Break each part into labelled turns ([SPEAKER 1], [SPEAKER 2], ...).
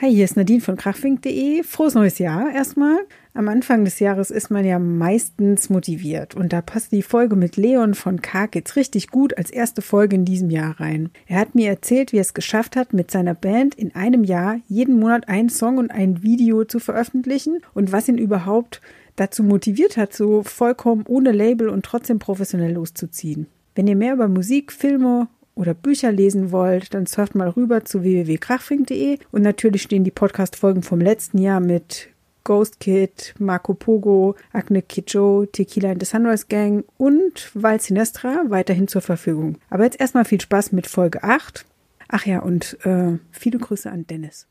[SPEAKER 1] Hi, hier ist Nadine von krachfink.de. Frohes neues Jahr erstmal. Am Anfang des Jahres ist man ja meistens motiviert und da passt die Folge mit Leon von Karg jetzt richtig gut als erste Folge in diesem Jahr rein. Er hat mir erzählt, wie er es geschafft hat, mit seiner Band in einem Jahr jeden Monat einen Song und ein Video zu veröffentlichen und was ihn überhaupt dazu motiviert hat, so vollkommen ohne Label und trotzdem professionell loszuziehen. Wenn ihr mehr über Musik, Filme oder Bücher lesen wollt, dann surft mal rüber zu www.krachfink.de und natürlich stehen die Podcast-Folgen vom letzten Jahr mit Ghost Kid, Marco Pogo, Agne Kidjo, Tequila and the Sunrise Gang und Val Sinestra weiterhin zur Verfügung. Aber jetzt erstmal viel Spaß mit Folge 8. Ach ja, und viele Grüße an Dennis.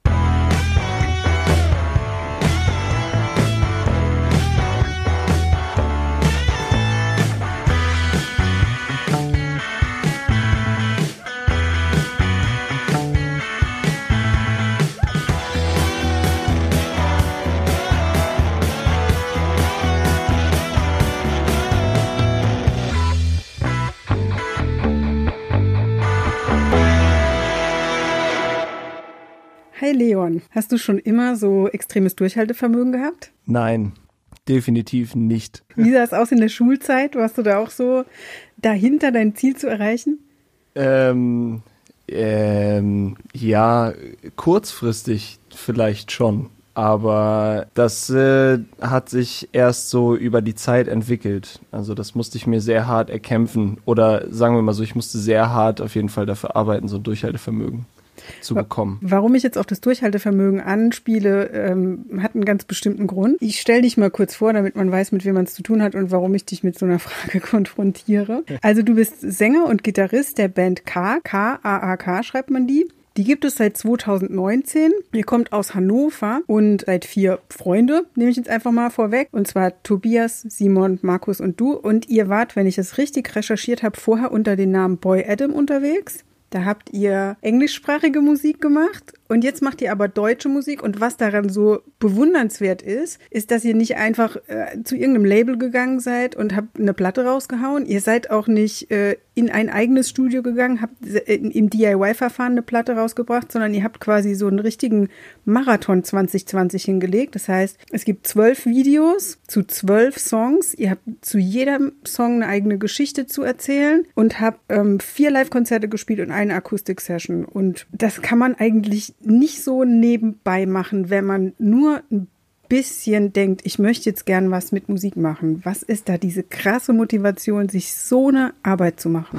[SPEAKER 1] Hi Leon, hast du schon immer so extremes Durchhaltevermögen gehabt?
[SPEAKER 2] Nein, definitiv nicht.
[SPEAKER 1] Wie sah es aus in der Schulzeit? Warst du da auch so dahinter, dein Ziel zu erreichen?
[SPEAKER 2] Ja, kurzfristig vielleicht schon. Aber das hat sich erst so über die Zeit entwickelt. Also das musste ich mir sehr hart erkämpfen. Oder sagen wir mal so, ich musste sehr hart auf jeden Fall dafür arbeiten, so ein Durchhaltevermögen zu bekommen.
[SPEAKER 1] Warum ich jetzt auf das Durchhaltevermögen anspiele, hat einen ganz bestimmten Grund. Ich stelle dich mal kurz vor, damit man weiß, mit wem man es zu tun hat und warum ich dich mit so einer Frage konfrontiere. Also du bist Sänger und Gitarrist der Band Karg, K-A-A-K schreibt man die. Die gibt es seit 2019. Ihr kommt aus Hannover und seid 4 Freunde, nehme ich jetzt einfach mal vorweg. Und zwar Tobias, Simon, Markus und du. Und ihr wart, wenn ich es richtig recherchiert habe, vorher unter dem Namen Boy Adam unterwegs. Da habt ihr englischsprachige Musik gemacht und jetzt macht ihr aber deutsche Musik. Und was daran so bewundernswert ist, dass ihr nicht einfach zu irgendeinem Label gegangen seid und habt eine Platte rausgehauen. Ihr seid auch nicht in ein eigenes Studio gegangen, habt im DIY-Verfahren eine Platte rausgebracht, sondern ihr habt quasi so einen richtigen Marathon 2020 hingelegt. Das heißt, es gibt 12 Videos zu 12 Songs. Ihr habt zu jedem Song eine eigene Geschichte zu erzählen und habt 4 Live-Konzerte gespielt und eine Akustik-Session. Und das kann man eigentlich nicht so nebenbei machen, wenn man nur ein bisschen denkt, ich möchte jetzt gern was mit Musik machen. Was ist da diese krasse Motivation, sich so eine Arbeit zu machen?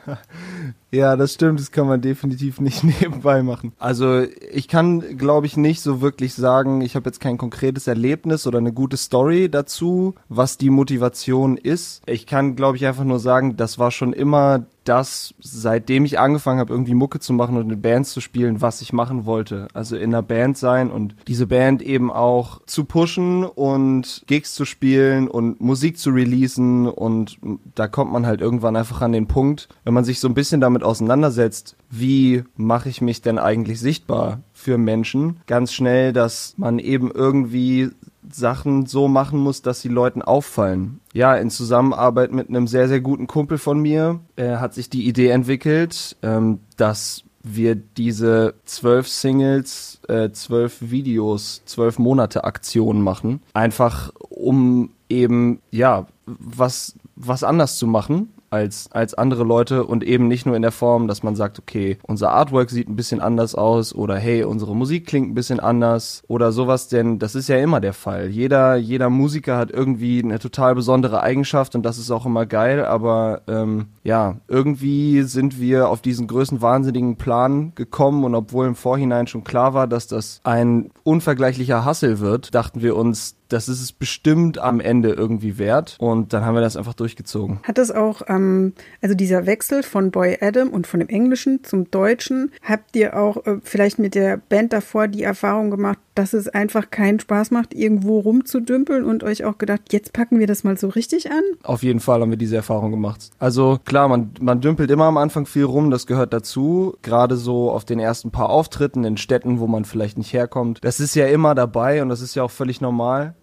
[SPEAKER 2] Ja, das stimmt, das kann man definitiv nicht nebenbei machen. Also ich kann, glaube ich, nicht so wirklich sagen, ich habe jetzt kein konkretes Erlebnis oder eine gute Story dazu, was die Motivation ist. Ich kann, glaube ich, einfach nur sagen, das war schon immer das, seitdem ich angefangen habe, irgendwie Mucke zu machen und in Bands zu spielen, was ich machen wollte. Also in einer Band sein und diese Band eben auch zu pushen und Gigs zu spielen und Musik zu releasen und da kommt man halt irgendwann einfach an den Punkt, wenn man sich so ein bisschen damit auseinandersetzt, wie mache ich mich denn eigentlich sichtbar für Menschen, ganz schnell, dass man eben irgendwie Sachen so machen muss, dass die Leuten auffallen. Ja, in Zusammenarbeit mit einem sehr, sehr guten Kumpel von mir hat sich die Idee entwickelt, dass wir diese 12 Singles, 12 Videos, 12 Monate Aktionen machen. Einfach um eben, ja, was anders zu machen als andere Leute und eben nicht nur in der Form, dass man sagt, okay, unser Artwork sieht ein bisschen anders aus oder hey, unsere Musik klingt ein bisschen anders oder sowas, denn das ist ja immer der Fall. Jeder Musiker hat irgendwie eine total besondere Eigenschaft und das ist auch immer geil, aber ja, irgendwie sind wir auf diesen größenwahnsinnigen Plan gekommen und obwohl im Vorhinein schon klar war, dass das ein unvergleichlicher Hustle wird, dachten wir uns, das ist es bestimmt am Ende irgendwie wert und dann haben wir das einfach durchgezogen.
[SPEAKER 1] Hat das auch, also dieser Wechsel von Boy Adam und von dem Englischen zum Deutschen, habt ihr auch vielleicht mit der Band davor die Erfahrung gemacht, dass es einfach keinen Spaß macht, irgendwo rumzudümpeln und euch auch gedacht, jetzt packen wir das mal so richtig an?
[SPEAKER 2] Auf jeden Fall haben wir diese Erfahrung gemacht. Also klar, man dümpelt immer am Anfang viel rum, das gehört dazu, gerade so auf den ersten paar Auftritten in Städten, wo man vielleicht nicht herkommt. Das ist ja immer dabei und das ist ja auch völlig normal.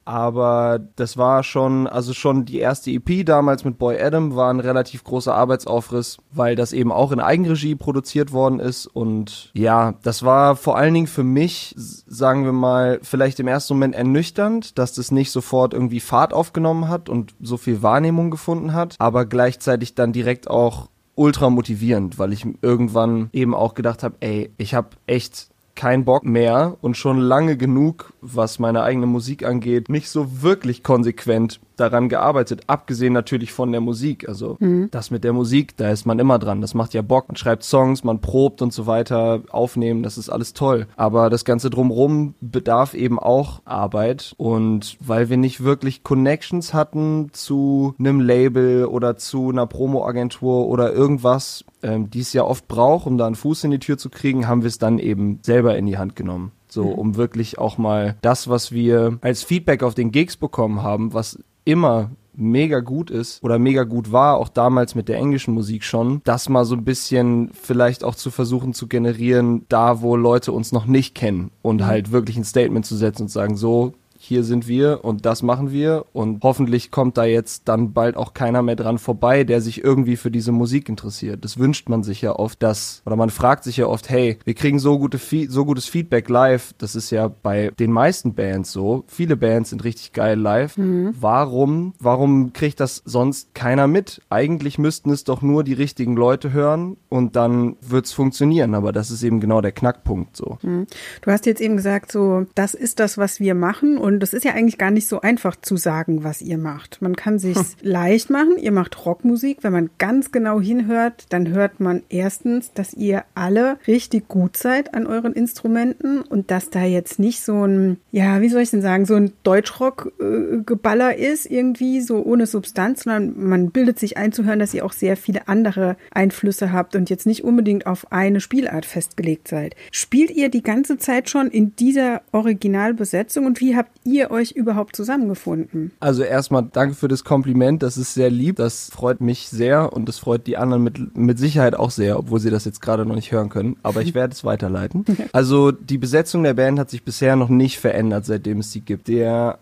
[SPEAKER 2] aber das war schon die erste EP damals mit Boy Adam war ein relativ großer Arbeitsaufriss, weil das eben auch in Eigenregie produziert worden ist und ja, das war vor allen Dingen für mich, sagen wir mal, vielleicht im ersten Moment ernüchternd, dass das nicht sofort irgendwie Fahrt aufgenommen hat und so viel Wahrnehmung gefunden hat, aber gleichzeitig dann direkt auch ultra motivierend, weil ich irgendwann eben auch gedacht habe, ey, ich habe echt keinen Bock mehr und schon lange genug, was meine eigene Musik angeht, nicht so wirklich konsequent daran gearbeitet, abgesehen natürlich von der Musik. Also das mit der Musik, da ist man immer dran. Das macht ja Bock. Man schreibt Songs, man probt und so weiter, aufnehmen, das ist alles toll. Aber das Ganze drumherum bedarf eben auch Arbeit. Und weil wir nicht wirklich Connections hatten zu einem Label oder zu einer Promo-Agentur oder irgendwas, die es ja oft braucht, um da einen Fuß in die Tür zu kriegen, haben wir es dann eben selber in die Hand genommen. So, um wirklich auch mal das, was wir als Feedback auf den Gigs bekommen haben, was immer mega gut ist oder mega gut war, auch damals mit der englischen Musik schon, das mal so ein bisschen vielleicht auch zu versuchen zu generieren, da wo Leute uns noch nicht kennen und halt wirklich ein Statement zu setzen und sagen, so, hier sind wir und das machen wir und hoffentlich kommt da jetzt dann bald auch keiner mehr dran vorbei, der sich irgendwie für diese Musik interessiert. Das wünscht man sich ja oft, oder man fragt sich ja oft, hey, wir kriegen so gutes Feedback live, das ist ja bei den meisten Bands so, viele Bands sind richtig geil live. Warum kriegt das sonst keiner mit? Eigentlich müssten es doch nur die richtigen Leute hören und dann wird's funktionieren, aber das ist eben genau der Knackpunkt so.
[SPEAKER 1] Du hast jetzt eben gesagt, so, das ist das, was wir machen und das ist ja eigentlich gar nicht so einfach zu sagen, was ihr macht. Man kann sich's leicht machen. Ihr macht Rockmusik. Wenn man ganz genau hinhört, dann hört man erstens, dass ihr alle richtig gut seid an euren Instrumenten und dass da jetzt nicht so ein, ja, wie soll ich denn sagen, so ein Deutschrock-Geballer ist irgendwie, so ohne Substanz, sondern man bildet sich ein zu hören, dass ihr auch sehr viele andere Einflüsse habt und jetzt nicht unbedingt auf eine Spielart festgelegt seid. Spielt ihr die ganze Zeit schon in dieser Originalbesetzung und wie habt ihr euch überhaupt zusammengefunden?
[SPEAKER 2] Also erstmal danke für das Kompliment, das ist sehr lieb, das freut mich sehr und das freut die anderen mit Sicherheit auch sehr, obwohl sie das jetzt gerade noch nicht hören können, aber ich werde es weiterleiten. Also die Besetzung der Band hat sich bisher noch nicht verändert, seitdem es sie gibt. Der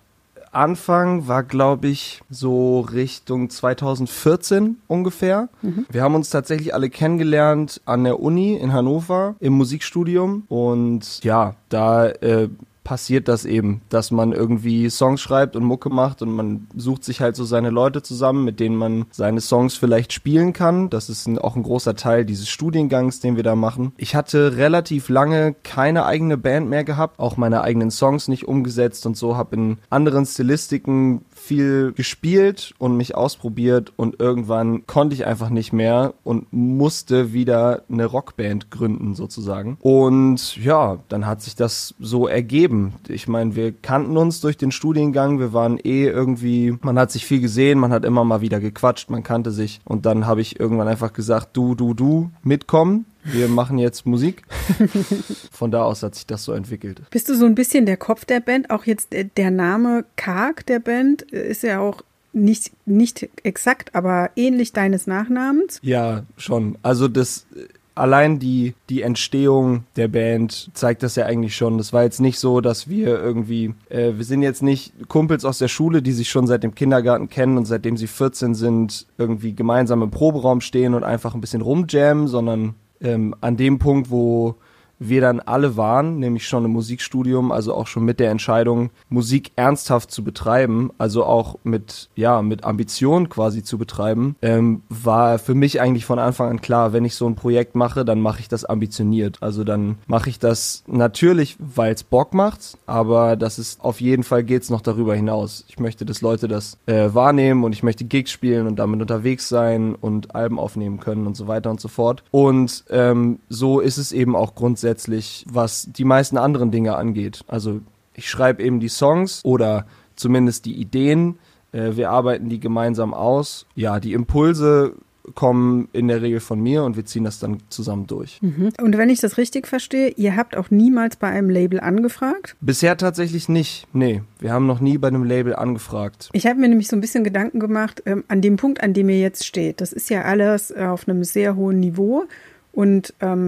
[SPEAKER 2] Anfang war, glaube ich, so Richtung 2014 ungefähr. Wir haben uns tatsächlich alle kennengelernt an der Uni in Hannover im Musikstudium und ja, da passiert das eben, dass man irgendwie Songs schreibt und Mucke macht und man sucht sich halt so seine Leute zusammen, mit denen man seine Songs vielleicht spielen kann. Das ist auch ein großer Teil dieses Studiengangs, den wir da machen. Ich hatte relativ lange keine eigene Band mehr gehabt, auch meine eigenen Songs nicht umgesetzt und so, habe in anderen Stilistiken viel gespielt und mich ausprobiert und irgendwann konnte ich einfach nicht mehr und musste wieder eine Rockband gründen sozusagen. Und ja, dann hat sich das so ergeben. Ich meine, wir kannten uns durch den Studiengang, wir waren irgendwie, man hat sich viel gesehen, man hat immer mal wieder gequatscht, man kannte sich und dann habe ich irgendwann einfach gesagt, du, mitkommen. Wir machen jetzt Musik. Von da aus hat sich das so entwickelt.
[SPEAKER 1] Bist du so ein bisschen der Kopf der Band? Auch jetzt der Name Karg der Band ist ja auch nicht exakt, aber ähnlich deines Nachnamens.
[SPEAKER 2] Ja, schon. Also allein die Entstehung der Band zeigt das ja eigentlich schon. Das war jetzt nicht so, dass wir irgendwie, wir sind jetzt nicht Kumpels aus der Schule, die sich schon seit dem Kindergarten kennen und seitdem sie 14 sind, irgendwie gemeinsam im Proberaum stehen und einfach ein bisschen rumjammen, sondern an dem Punkt, wo wir dann alle waren, nämlich schon im Musikstudium, also auch schon mit der Entscheidung, Musik ernsthaft zu betreiben, also auch mit Ambition quasi zu betreiben, war für mich eigentlich von Anfang an klar, wenn ich so ein Projekt mache, dann mache ich das ambitioniert. Also dann mache ich das natürlich, weil es Bock macht, aber das ist auf jeden Fall geht's noch darüber hinaus. Ich möchte, dass Leute das wahrnehmen und ich möchte Gigs spielen und damit unterwegs sein und Alben aufnehmen können und so weiter und so fort. Und so ist es eben auch grundsätzlich, was die meisten anderen Dinge angeht. Also ich schreibe eben die Songs oder zumindest die Ideen. Wir arbeiten die gemeinsam aus. Ja, die Impulse kommen in der Regel von mir und wir ziehen das dann zusammen durch.
[SPEAKER 1] Und wenn ich das richtig verstehe, ihr habt auch niemals bei einem Label angefragt?
[SPEAKER 2] Bisher tatsächlich nicht. Nee, wir haben noch nie bei einem Label angefragt.
[SPEAKER 1] Ich habe mir nämlich so ein bisschen Gedanken gemacht, an dem Punkt, an dem ihr jetzt steht. Das ist ja alles auf einem sehr hohen Niveau und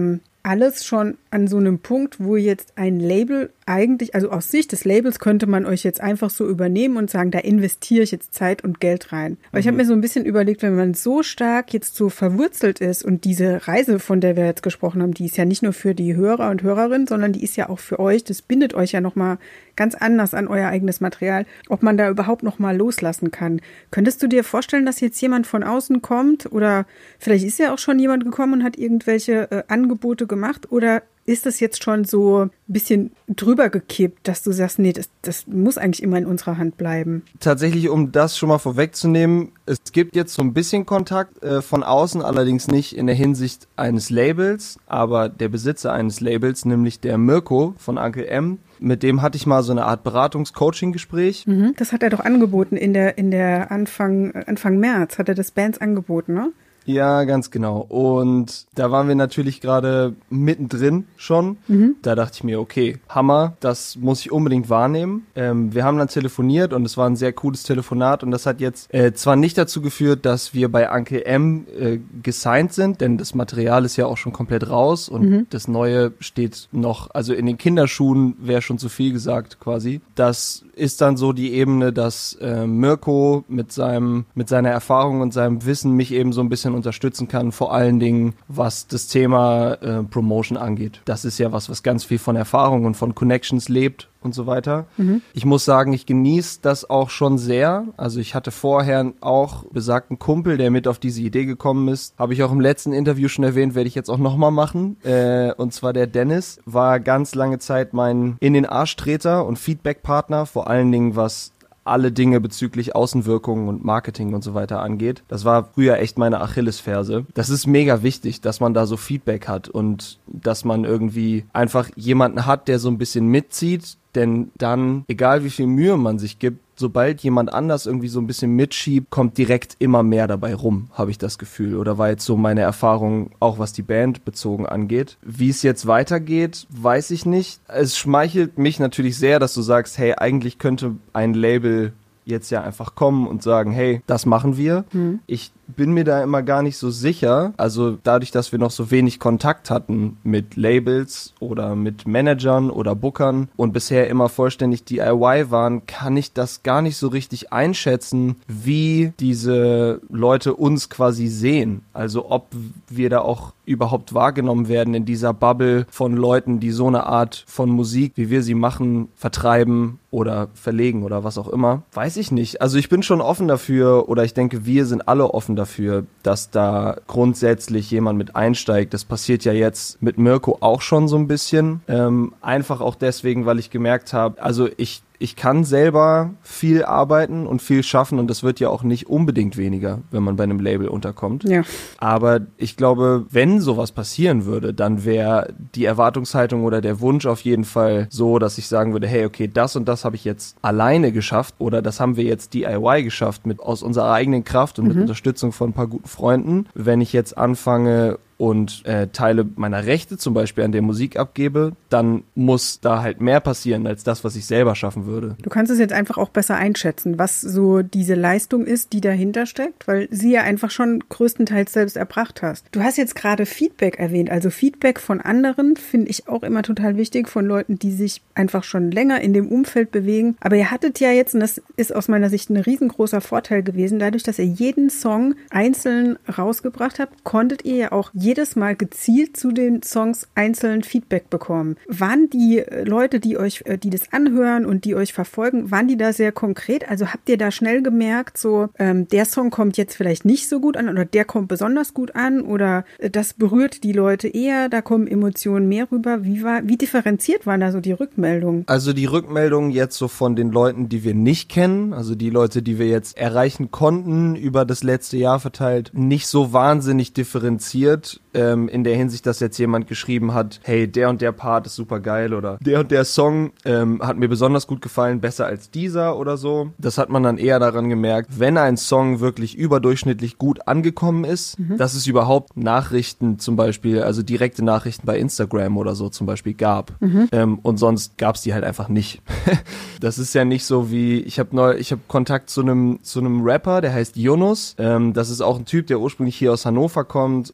[SPEAKER 1] alles schon an so einem Punkt, wo jetzt ein Label eigentlich, also aus Sicht des Labels könnte man euch jetzt einfach so übernehmen und sagen, da investiere ich jetzt Zeit und Geld rein. Aber ich habe mir so ein bisschen überlegt, wenn man so stark jetzt so verwurzelt ist und diese Reise, von der wir jetzt gesprochen haben, die ist ja nicht nur für die Hörer und Hörerinnen, sondern die ist ja auch für euch, das bindet euch ja nochmal ganz anders an euer eigenes Material, ob man da überhaupt nochmal loslassen kann. Könntest du dir vorstellen, dass jetzt jemand von außen kommt oder vielleicht ist ja auch schon jemand gekommen und hat irgendwelche Angebote gemacht oder ist das jetzt schon so ein bisschen drüber gekippt, dass du sagst, nee, das muss eigentlich immer in unserer Hand bleiben?
[SPEAKER 2] Tatsächlich, um das schon mal vorwegzunehmen, es gibt jetzt so ein bisschen Kontakt von außen, allerdings nicht in der Hinsicht eines Labels, aber der Besitzer eines Labels, nämlich der Mirko von Uncle M, mit dem hatte ich mal so eine Art Beratungs-Coaching-Gespräch.
[SPEAKER 1] Das hat er doch angeboten in der Anfang März, hat er das Bands angeboten, ne?
[SPEAKER 2] Ja, ganz genau. Und da waren wir natürlich gerade mittendrin schon. Da dachte ich mir, okay, Hammer, das muss ich unbedingt wahrnehmen. Wir haben dann telefoniert und es war ein sehr cooles Telefonat und das hat jetzt zwar nicht dazu geführt, dass wir bei Uncle M gesigned sind, denn das Material ist ja auch schon komplett raus und das Neue steht noch, also in den Kinderschuhen wäre schon zu viel gesagt quasi. Das ist dann so die Ebene, dass Mirko mit seiner Erfahrung und seinem Wissen mich eben so ein bisschen unterstützen kann, vor allen Dingen, was das Thema Promotion angeht. Das ist ja was ganz viel von Erfahrung und von Connections lebt und so weiter. Ich muss sagen, ich genieße das auch schon sehr. Also ich hatte vorher auch besagten Kumpel, der mit auf diese Idee gekommen ist. Habe ich auch im letzten Interview schon erwähnt, werde ich jetzt auch nochmal machen. Und zwar der Dennis war ganz lange Zeit mein In-den-Arsch-Treter und Feedback-Partner, vor allen Dingen was alle Dinge bezüglich Außenwirkungen und Marketing und so weiter angeht. Das war früher echt meine Achillesferse. Das ist mega wichtig, dass man da so Feedback hat und dass man irgendwie einfach jemanden hat, der so ein bisschen mitzieht, denn dann, egal wie viel Mühe man sich gibt, sobald jemand anders irgendwie so ein bisschen mitschiebt, kommt direkt immer mehr dabei rum, habe ich das Gefühl. Oder war jetzt so meine Erfahrung, auch was die Band bezogen angeht. Wie es jetzt weitergeht, weiß ich nicht. Es schmeichelt mich natürlich sehr, dass du sagst, hey, eigentlich könnte ein Label jetzt ja einfach kommen und sagen, hey, das machen wir. Ich bin mir da immer gar nicht so sicher. Also dadurch, dass wir noch so wenig Kontakt hatten mit Labels oder mit Managern oder Bookern und bisher immer vollständig DIY waren, kann ich das gar nicht so richtig einschätzen, wie diese Leute uns quasi sehen. Also ob wir da auch überhaupt wahrgenommen werden in dieser Bubble von Leuten, die so eine Art von Musik, wie wir sie machen, vertreiben oder verlegen oder was auch immer. Weiß ich nicht. Also ich bin schon offen dafür oder ich denke, wir sind alle offen dafür, dass da grundsätzlich jemand mit einsteigt. Das passiert ja jetzt mit Mirko auch schon so ein bisschen. Einfach auch deswegen, weil ich gemerkt habe, also ich kann selber viel arbeiten und viel schaffen und das wird ja auch nicht unbedingt weniger, wenn man bei einem Label unterkommt.
[SPEAKER 1] Ja.
[SPEAKER 2] Aber ich glaube, wenn sowas passieren würde, dann wäre die Erwartungshaltung oder der Wunsch auf jeden Fall so, dass ich sagen würde, hey, okay, das und das habe ich jetzt alleine geschafft oder das haben wir jetzt DIY geschafft aus unserer eigenen Kraft und mit Unterstützung von ein paar guten Freunden. Wenn ich jetzt anfange und Teile meiner Rechte zum Beispiel an der Musik abgebe, dann muss da halt mehr passieren als das, was ich selber schaffen würde.
[SPEAKER 1] Du kannst es jetzt einfach auch besser einschätzen, was so diese Leistung ist, die dahinter steckt, weil sie ja einfach schon größtenteils selbst erbracht hast. Du hast jetzt gerade Feedback erwähnt, also Feedback von anderen finde ich auch immer total wichtig, von Leuten, die sich einfach schon länger in dem Umfeld bewegen. Aber ihr hattet ja jetzt, und das ist aus meiner Sicht ein riesengroßer Vorteil gewesen, dadurch, dass ihr jeden Song einzeln rausgebracht habt, konntet ihr ja auch jedes Mal gezielt zu den Songs einzeln Feedback bekommen. Waren die Leute, die das anhören und die euch verfolgen, waren die da sehr konkret? Also habt ihr da schnell gemerkt, so der Song kommt jetzt vielleicht nicht so gut an oder der kommt besonders gut an oder das berührt die Leute eher, da kommen Emotionen mehr rüber. Wie differenziert waren da so die Rückmeldungen?
[SPEAKER 2] Also die Rückmeldungen jetzt so von den Leuten, die wir nicht kennen, also die Leute, die wir jetzt erreichen konnten über das letzte Jahr verteilt, nicht so wahnsinnig differenziert, in der Hinsicht, dass jetzt jemand geschrieben hat, hey, der und der Part ist super geil oder der und der Song hat mir besonders gut gefallen, besser als dieser oder so. Das hat man dann eher daran gemerkt, wenn ein Song wirklich überdurchschnittlich gut angekommen ist, dass es überhaupt Nachrichten zum Beispiel, also direkte Nachrichten bei Instagram oder so zum Beispiel gab. Und sonst gab es die halt einfach nicht. Das ist ja nicht so wie, ich hab Kontakt zu einem Rapper, der heißt Yunus. Das ist auch ein Typ, der ursprünglich hier aus Hannover kommt. Da hat zum Beispiel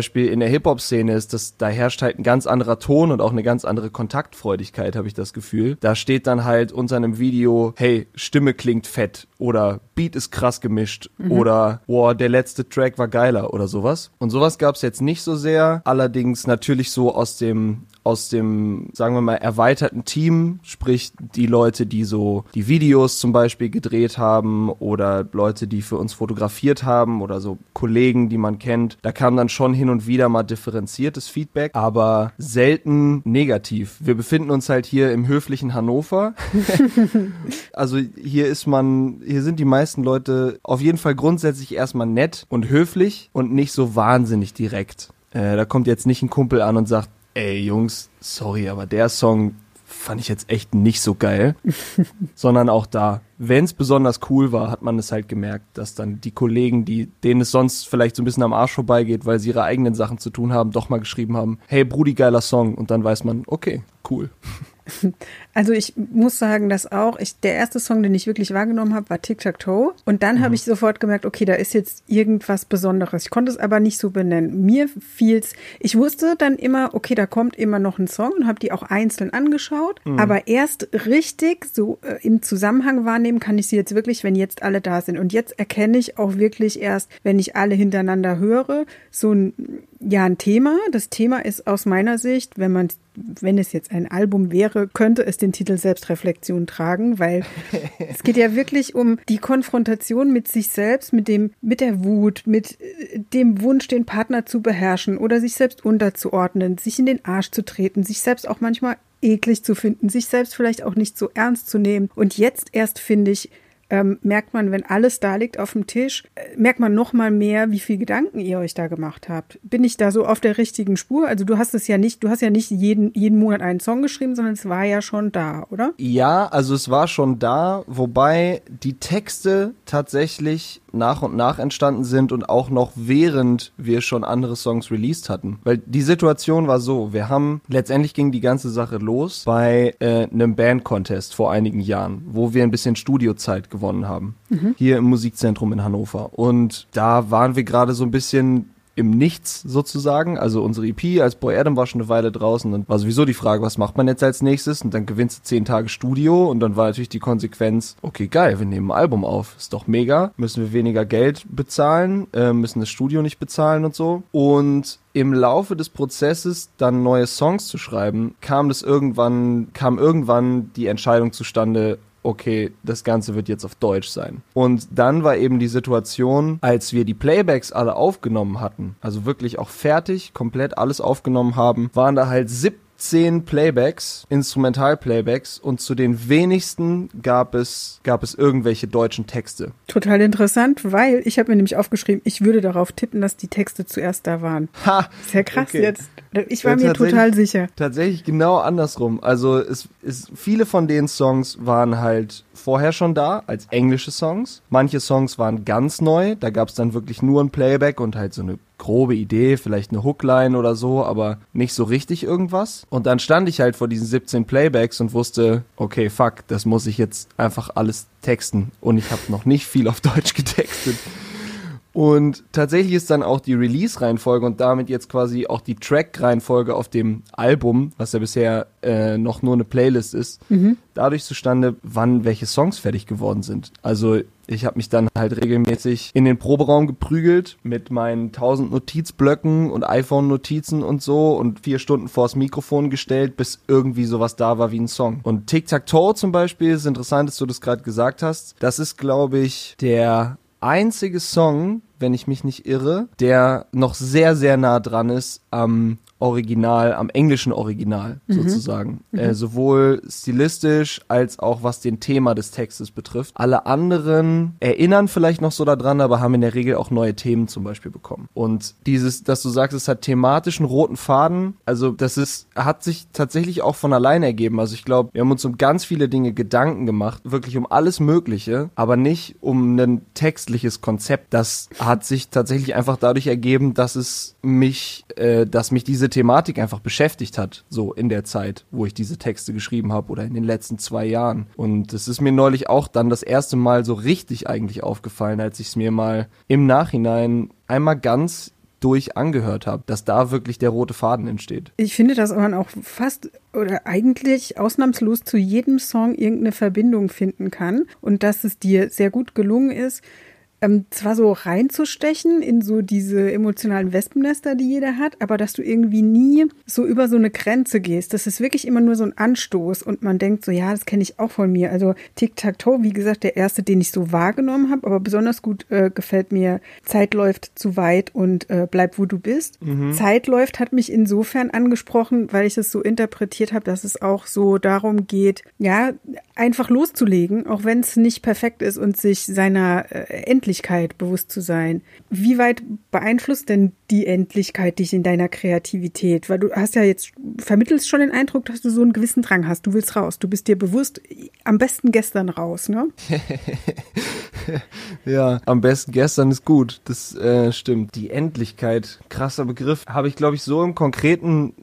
[SPEAKER 2] Beispiel in der Hip-Hop-Szene ist, da herrscht halt ein ganz anderer Ton und auch eine ganz andere Kontaktfreudigkeit, habe ich das Gefühl. Da steht dann halt unter einem Video, hey, Stimme klingt fett oder Beat ist krass gemischt oder boah, der letzte Track war geiler oder sowas. Und sowas gab es jetzt nicht so sehr, allerdings natürlich so aus dem, sagen wir mal, erweiterten Team, sprich die Leute, die so die Videos zum Beispiel gedreht haben oder Leute, die für uns fotografiert haben oder so Kollegen, die man kennt. Da kam dann schon hin und wieder mal differenziertes Feedback, aber selten negativ. Wir befinden uns halt hier im höflichen Hannover. Also hier sind die meisten Leute auf jeden Fall grundsätzlich erstmal nett und höflich und nicht so wahnsinnig direkt. Da kommt jetzt nicht ein Kumpel an und sagt, ey Jungs, sorry, aber der Song fand ich jetzt echt nicht so geil. Sondern auch da, wenn es besonders cool war, hat man es halt gemerkt, dass dann die Kollegen, denen es sonst vielleicht so ein bisschen am Arsch vorbeigeht, weil sie ihre eigenen Sachen zu tun haben, doch mal geschrieben haben, hey Brudi, geiler Song. Und dann weiß man, okay, cool.
[SPEAKER 1] Also ich muss sagen, dass auch, der erste Song, den ich wirklich wahrgenommen habe, war Tic-Tac-Toe. Und dann habe ich sofort gemerkt, okay, da ist jetzt irgendwas Besonderes. Ich konnte es aber nicht so benennen. Mir fiel's, ich wusste dann immer, okay, da kommt immer noch ein Song und habe die auch einzeln angeschaut. Aber erst richtig so im Zusammenhang wahrnehmen kann ich sie jetzt wirklich, wenn jetzt alle da sind. Und jetzt erkenne ich auch wirklich erst, wenn ich alle hintereinander höre, so ein Thema. Das Thema ist aus meiner Sicht, wenn es jetzt ein Album wäre, könnte es den Titel Selbstreflexion tragen, weil es geht ja wirklich um die Konfrontation mit sich selbst, mit der Wut, mit dem Wunsch, den Partner zu beherrschen oder sich selbst unterzuordnen, sich in den Arsch zu treten, sich selbst auch manchmal eklig zu finden, sich selbst vielleicht auch nicht so ernst zu nehmen. Und jetzt erst, finde ich, merkt man, wenn alles da liegt auf dem Tisch, merkt man noch mal mehr, wie viel Gedanken ihr euch da gemacht habt. Bin ich da so auf der richtigen Spur? Also du hast ja nicht jeden Monat einen Song geschrieben, sondern es war ja schon da, oder?
[SPEAKER 2] Ja, also es war schon da, wobei die Texte tatsächlich nach und nach entstanden sind und auch noch während wir schon andere Songs released hatten. Weil die Situation war so, letztendlich ging die ganze Sache los bei einem Band-Contest vor einigen Jahren, wo wir ein bisschen Studiozeit gewonnen haben. Hier im Musikzentrum in Hannover. Und da waren wir gerade so ein bisschen im Nichts sozusagen, also unsere EP als Boy Adam war schon eine Weile draußen und war sowieso die Frage, was macht man jetzt als nächstes, und dann gewinnst du 10 Tage Studio und dann war natürlich die Konsequenz, okay geil, wir nehmen ein Album auf, ist doch mega, müssen wir weniger Geld bezahlen, müssen das Studio nicht bezahlen und so, und im Laufe des Prozesses dann neue Songs zu schreiben, kam irgendwann die Entscheidung zustande, okay, das Ganze wird jetzt auf Deutsch sein. Und dann war eben die Situation, als wir die Playbacks alle aufgenommen hatten, also wirklich auch fertig, komplett alles aufgenommen haben, waren da halt 17 Playbacks, Instrumental-Playbacks, und zu den wenigsten gab es irgendwelche deutschen Texte.
[SPEAKER 1] Total interessant, weil ich habe mir nämlich aufgeschrieben, ich würde darauf tippen, dass die Texte zuerst da waren.
[SPEAKER 2] Ha!
[SPEAKER 1] Sehr krass
[SPEAKER 2] Okay.
[SPEAKER 1] jetzt. Ich war mir total sicher.
[SPEAKER 2] Tatsächlich genau andersrum. Also viele von den Songs waren halt vorher schon da, als englische Songs. Manche Songs waren ganz neu, da gab es dann wirklich nur ein Playback und halt so eine grobe Idee, vielleicht eine Hookline oder so, aber nicht so richtig irgendwas. Und dann stand ich halt vor diesen 17 Playbacks und wusste, okay, fuck, das muss ich jetzt einfach alles texten. Und ich habe noch nicht viel auf Deutsch getextet. Und tatsächlich ist dann auch die Release-Reihenfolge und damit jetzt quasi auch die Track-Reihenfolge auf dem Album, was ja bisher noch nur eine Playlist ist, dadurch zustande, wann welche Songs fertig geworden sind. Also ich habe mich dann halt regelmäßig in den Proberaum geprügelt mit meinen 1000 Notizblöcken und iPhone-Notizen und so und 4 Stunden vors Mikrofon gestellt, bis irgendwie sowas da war wie ein Song. Und Tic-Tac-Toe zum Beispiel, ist interessant, dass du das gerade gesagt hast. Das ist, glaube ich, der einzige Song, wenn ich mich nicht irre, der noch sehr, sehr nah dran ist am Original, am englischen Original sozusagen. Sowohl stilistisch als auch was den Thema des Textes betrifft. Alle anderen erinnern vielleicht noch so daran, aber haben in der Regel auch neue Themen zum Beispiel bekommen. Und dieses, dass du sagst, es hat thematisch einen roten Faden, also hat sich tatsächlich auch von alleine ergeben. Also ich glaube, wir haben uns um ganz viele Dinge Gedanken gemacht, wirklich um alles Mögliche, aber nicht um ein textliches Konzept. Das hat sich tatsächlich einfach dadurch ergeben, dass mich diese Thematik einfach beschäftigt hat, so in der Zeit, wo ich diese Texte geschrieben habe oder in den letzten 2 Jahren. Und es ist mir neulich auch dann das erste Mal so richtig eigentlich aufgefallen, als ich es mir mal im Nachhinein einmal ganz durch angehört habe, dass da wirklich der rote Faden entsteht.
[SPEAKER 1] Ich finde, dass man auch fast oder eigentlich ausnahmslos zu jedem Song irgendeine Verbindung finden kann und dass es dir sehr gut gelungen ist, zwar so reinzustechen in so diese emotionalen Wespennester, die jeder hat, aber dass du irgendwie nie so über so eine Grenze gehst. Das ist wirklich immer nur so ein Anstoß und man denkt so, ja, das kenne ich auch von mir. Also Tic-Tac-Toe, wie gesagt, der erste, den ich so wahrgenommen habe, aber besonders gut gefällt mir Zeit läuft zu weit und bleib, wo du bist. Zeit läuft hat mich insofern angesprochen, weil ich es so interpretiert habe, dass es auch so darum geht, ja, einfach loszulegen, auch wenn es nicht perfekt ist und sich seiner Endlichkeit bewusst zu sein. Wie weit beeinflusst denn die Endlichkeit dich in deiner Kreativität? Weil du hast ja jetzt, vermittelst schon den Eindruck, dass du so einen gewissen Drang hast. Du willst raus. Du bist dir bewusst, am besten gestern raus, ne?
[SPEAKER 2] Ja, am besten gestern ist gut. Das stimmt. Die Endlichkeit, krasser Begriff, habe ich, glaube ich, so im Konkreten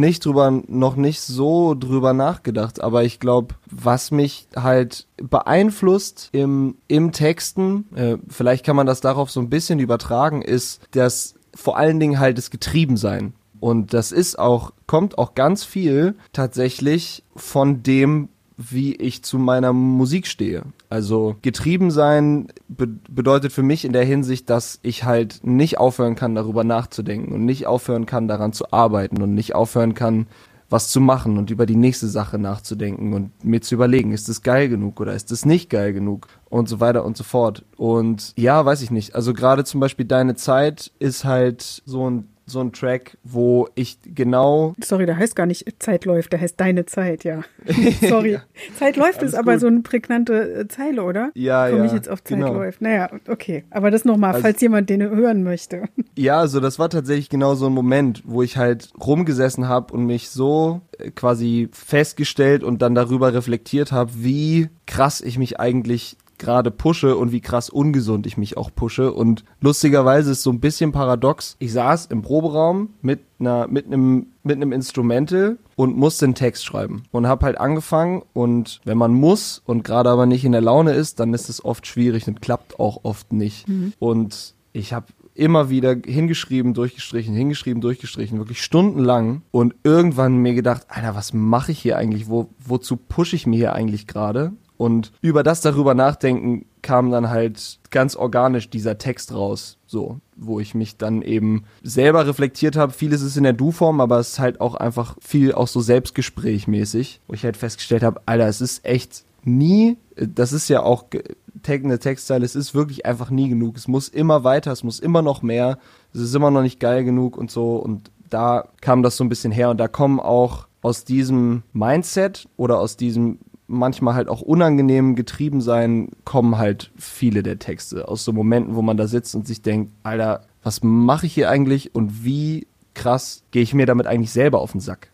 [SPEAKER 2] noch nicht so drüber nachgedacht, aber ich glaube, was mich halt beeinflusst im Texten, vielleicht kann man das darauf so ein bisschen übertragen, ist, dass vor allen Dingen halt das Getriebensein. Und das kommt auch ganz viel tatsächlich von dem, wie ich zu meiner Musik stehe. Also getrieben sein bedeutet für mich in der Hinsicht, dass ich halt nicht aufhören kann, darüber nachzudenken und nicht aufhören kann, daran zu arbeiten und nicht aufhören kann, was zu machen und über die nächste Sache nachzudenken und mir zu überlegen, ist das geil genug oder ist das nicht geil genug und so weiter und so fort. Und ja, weiß ich nicht. Also gerade zum Beispiel Deine Zeit ist halt so ein Track, wo ich genau...
[SPEAKER 1] Sorry, der heißt gar nicht Zeit läuft, der heißt Deine Zeit, ja. Sorry. Ja. Zeit läuft ist aber gut. So eine prägnante Zeile, oder?
[SPEAKER 2] Ja,
[SPEAKER 1] Komme ich jetzt auf Zeit läuft. Naja, okay. Aber das nochmal, falls jemand den hören möchte.
[SPEAKER 2] Ja, also das war tatsächlich genau so ein Moment, wo ich halt rumgesessen habe und mich so quasi festgestellt und dann darüber reflektiert habe, wie krass ich mich eigentlich gerade pushe und wie krass ungesund ich mich auch pushe. Und lustigerweise ist so ein bisschen paradox. Ich saß im Proberaum mit einem Instrumental und musste einen Text schreiben und habe halt angefangen, und wenn man muss und gerade aber nicht in der Laune ist, dann ist es oft schwierig und klappt auch oft nicht. Und ich habe immer wieder hingeschrieben, durchgestrichen, wirklich stundenlang, und irgendwann mir gedacht, Alter, was mache ich hier eigentlich? Wozu pushe ich mir hier eigentlich gerade? Und über das darüber nachdenken kam dann halt ganz organisch dieser Text raus, so, wo ich mich dann eben selber reflektiert habe. Vieles ist in der Du-Form, aber es ist halt auch einfach viel auch so selbstgesprächmäßig, wo ich halt festgestellt habe, Alter, es ist echt nie, das ist ja auch eine Textzeile, es ist wirklich einfach nie genug. Es muss immer weiter, es muss immer noch mehr, es ist immer noch nicht geil genug und so, und da kam das so ein bisschen her, und da kommen auch aus diesem Mindset oder aus diesem manchmal halt auch unangenehm getrieben sein, kommen halt viele der Texte aus so Momenten, wo man da sitzt und sich denkt, Alter, was mache ich hier eigentlich und wie krass gehe ich mir damit eigentlich selber auf den Sack?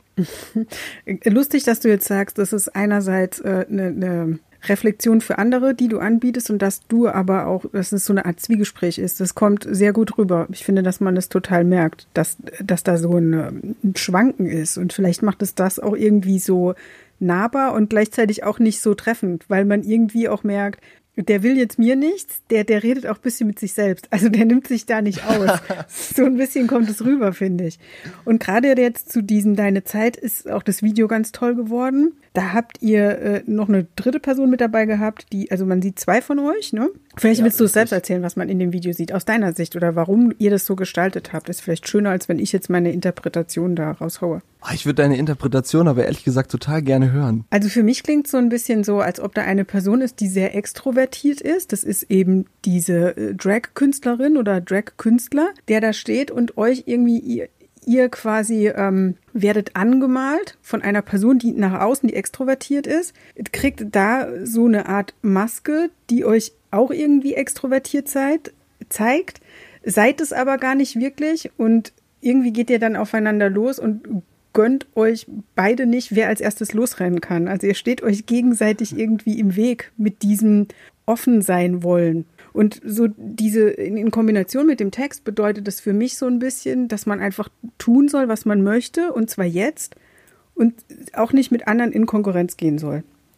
[SPEAKER 1] Lustig, dass du jetzt sagst, das ist einerseits eine Reflexion für andere, die du anbietest, und dass du aber auch, dass es so eine Art Zwiegespräch ist. Das kommt sehr gut rüber. Ich finde, dass man das total merkt, dass da so ein Schwanken ist, und vielleicht macht es das auch irgendwie so nahbar und gleichzeitig auch nicht so treffend, weil man irgendwie auch merkt, der will jetzt mir nichts, der redet auch ein bisschen mit sich selbst. Also der nimmt sich da nicht aus. So ein bisschen kommt es rüber, finde ich. Und gerade jetzt zu diesem Deine Zeit ist auch das Video ganz toll geworden. Da habt ihr noch eine dritte Person mit dabei gehabt, also man sieht zwei von euch, ne? Vielleicht willst du es selbst erzählen, was man in dem Video sieht, aus deiner Sicht, oder warum ihr das so gestaltet habt. Ist vielleicht schöner, als wenn ich jetzt meine Interpretation da raushaue.
[SPEAKER 2] Ich würde deine Interpretation aber ehrlich gesagt total gerne hören.
[SPEAKER 1] Also für mich klingt es so ein bisschen so, als ob da eine Person ist, die sehr extrovertiert ist. Das ist eben diese Drag-Künstlerin oder Drag-Künstler, der da steht und euch irgendwie ihr quasi werdet angemalt von einer Person, die nach außen, die extrovertiert ist, kriegt da so eine Art Maske, die euch auch irgendwie extrovertiert zeigt, seid es aber gar nicht wirklich, und irgendwie geht ihr dann aufeinander los und gönnt euch beide nicht, wer als erstes losrennen kann. Also ihr steht euch gegenseitig irgendwie im Weg mit diesem offen sein wollen. Und so diese in Kombination mit dem Text bedeutet das für mich so ein bisschen, dass man einfach tun soll, was man möchte, und zwar jetzt, und auch nicht mit anderen in Konkurrenz gehen soll.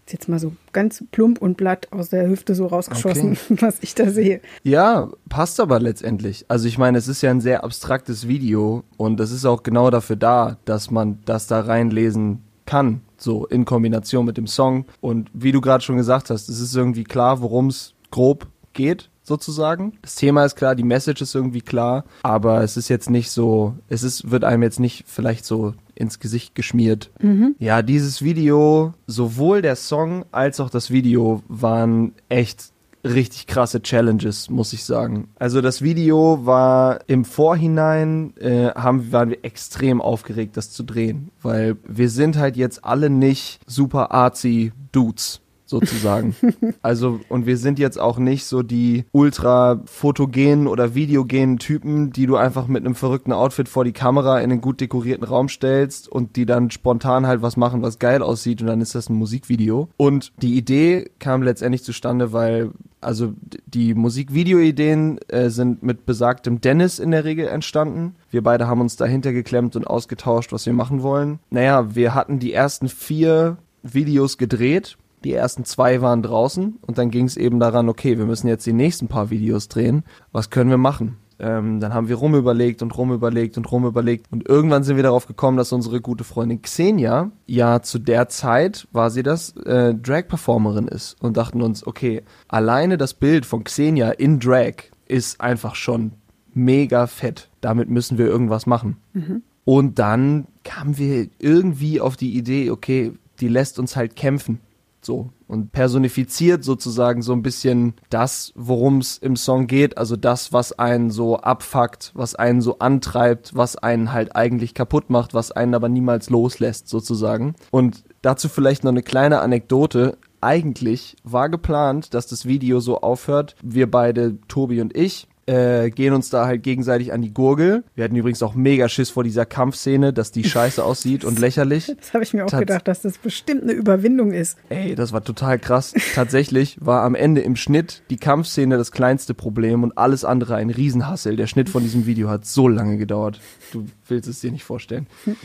[SPEAKER 1] Ist jetzt mal so ganz plump und platt aus der Hüfte so rausgeschossen, was ich da sehe.
[SPEAKER 2] Ja, passt aber letztendlich. Also ich meine, es ist ja ein sehr abstraktes Video und das ist auch genau dafür da, dass man das da reinlesen kann, so in Kombination mit dem Song. Und wie du gerade schon gesagt hast, es ist irgendwie klar, worum es grob geht, sozusagen. Das Thema ist klar, die Message ist irgendwie klar, aber es ist jetzt nicht so, wird einem jetzt nicht vielleicht so ins Gesicht geschmiert. Ja, dieses Video, sowohl der Song als auch das Video waren echt richtig krasse Challenges, muss ich sagen. Also das Video war im Vorhinein, waren wir extrem aufgeregt, das zu drehen, weil wir sind halt jetzt alle nicht super artsy Dudes, sozusagen. Also, und wir sind jetzt auch nicht so die ultra fotogenen oder videogenen Typen, die du einfach mit einem verrückten Outfit vor die Kamera in einen gut dekorierten Raum stellst und die dann spontan halt was machen, was geil aussieht und dann ist das ein Musikvideo. Und die Idee kam letztendlich zustande, weil also die Musikvideo-Ideen sind mit besagtem Dennis in der Regel entstanden. Wir beide haben uns dahinter geklemmt und ausgetauscht, was wir machen wollen. Naja, wir hatten die ersten 4 Videos gedreht. Die ersten 2 waren draußen und dann ging es eben daran, okay, wir müssen jetzt die nächsten paar Videos drehen. Was können wir machen? Dann haben wir rumüberlegt und irgendwann sind wir darauf gekommen, dass unsere gute Freundin Xenia, ja zu der Zeit war sie das, Drag-Performerin ist und dachten uns, okay, alleine das Bild von Xenia in Drag ist einfach schon mega fett. Damit müssen wir irgendwas machen. Und dann kamen wir irgendwie auf die Idee, okay, die lässt uns halt kämpfen. So, und personifiziert sozusagen so ein bisschen das, worum es im Song geht, also das, was einen so abfuckt, was einen so antreibt, was einen halt eigentlich kaputt macht, was einen aber niemals loslässt sozusagen. Und dazu vielleicht noch eine kleine Anekdote. Eigentlich war geplant, dass das Video so aufhört, wir beide, Tobi und ich, gehen uns da halt gegenseitig an die Gurgel. Wir hatten übrigens auch mega Schiss vor dieser Kampfszene, dass die scheiße aussieht und lächerlich.
[SPEAKER 1] Das habe ich mir auch gedacht, dass das bestimmt eine Überwindung ist.
[SPEAKER 2] Ey, das war total krass. Tatsächlich war am Ende im Schnitt die Kampfszene das kleinste Problem und alles andere ein Riesenhassel. Der Schnitt von diesem Video hat so lange gedauert. Du willst es dir nicht vorstellen.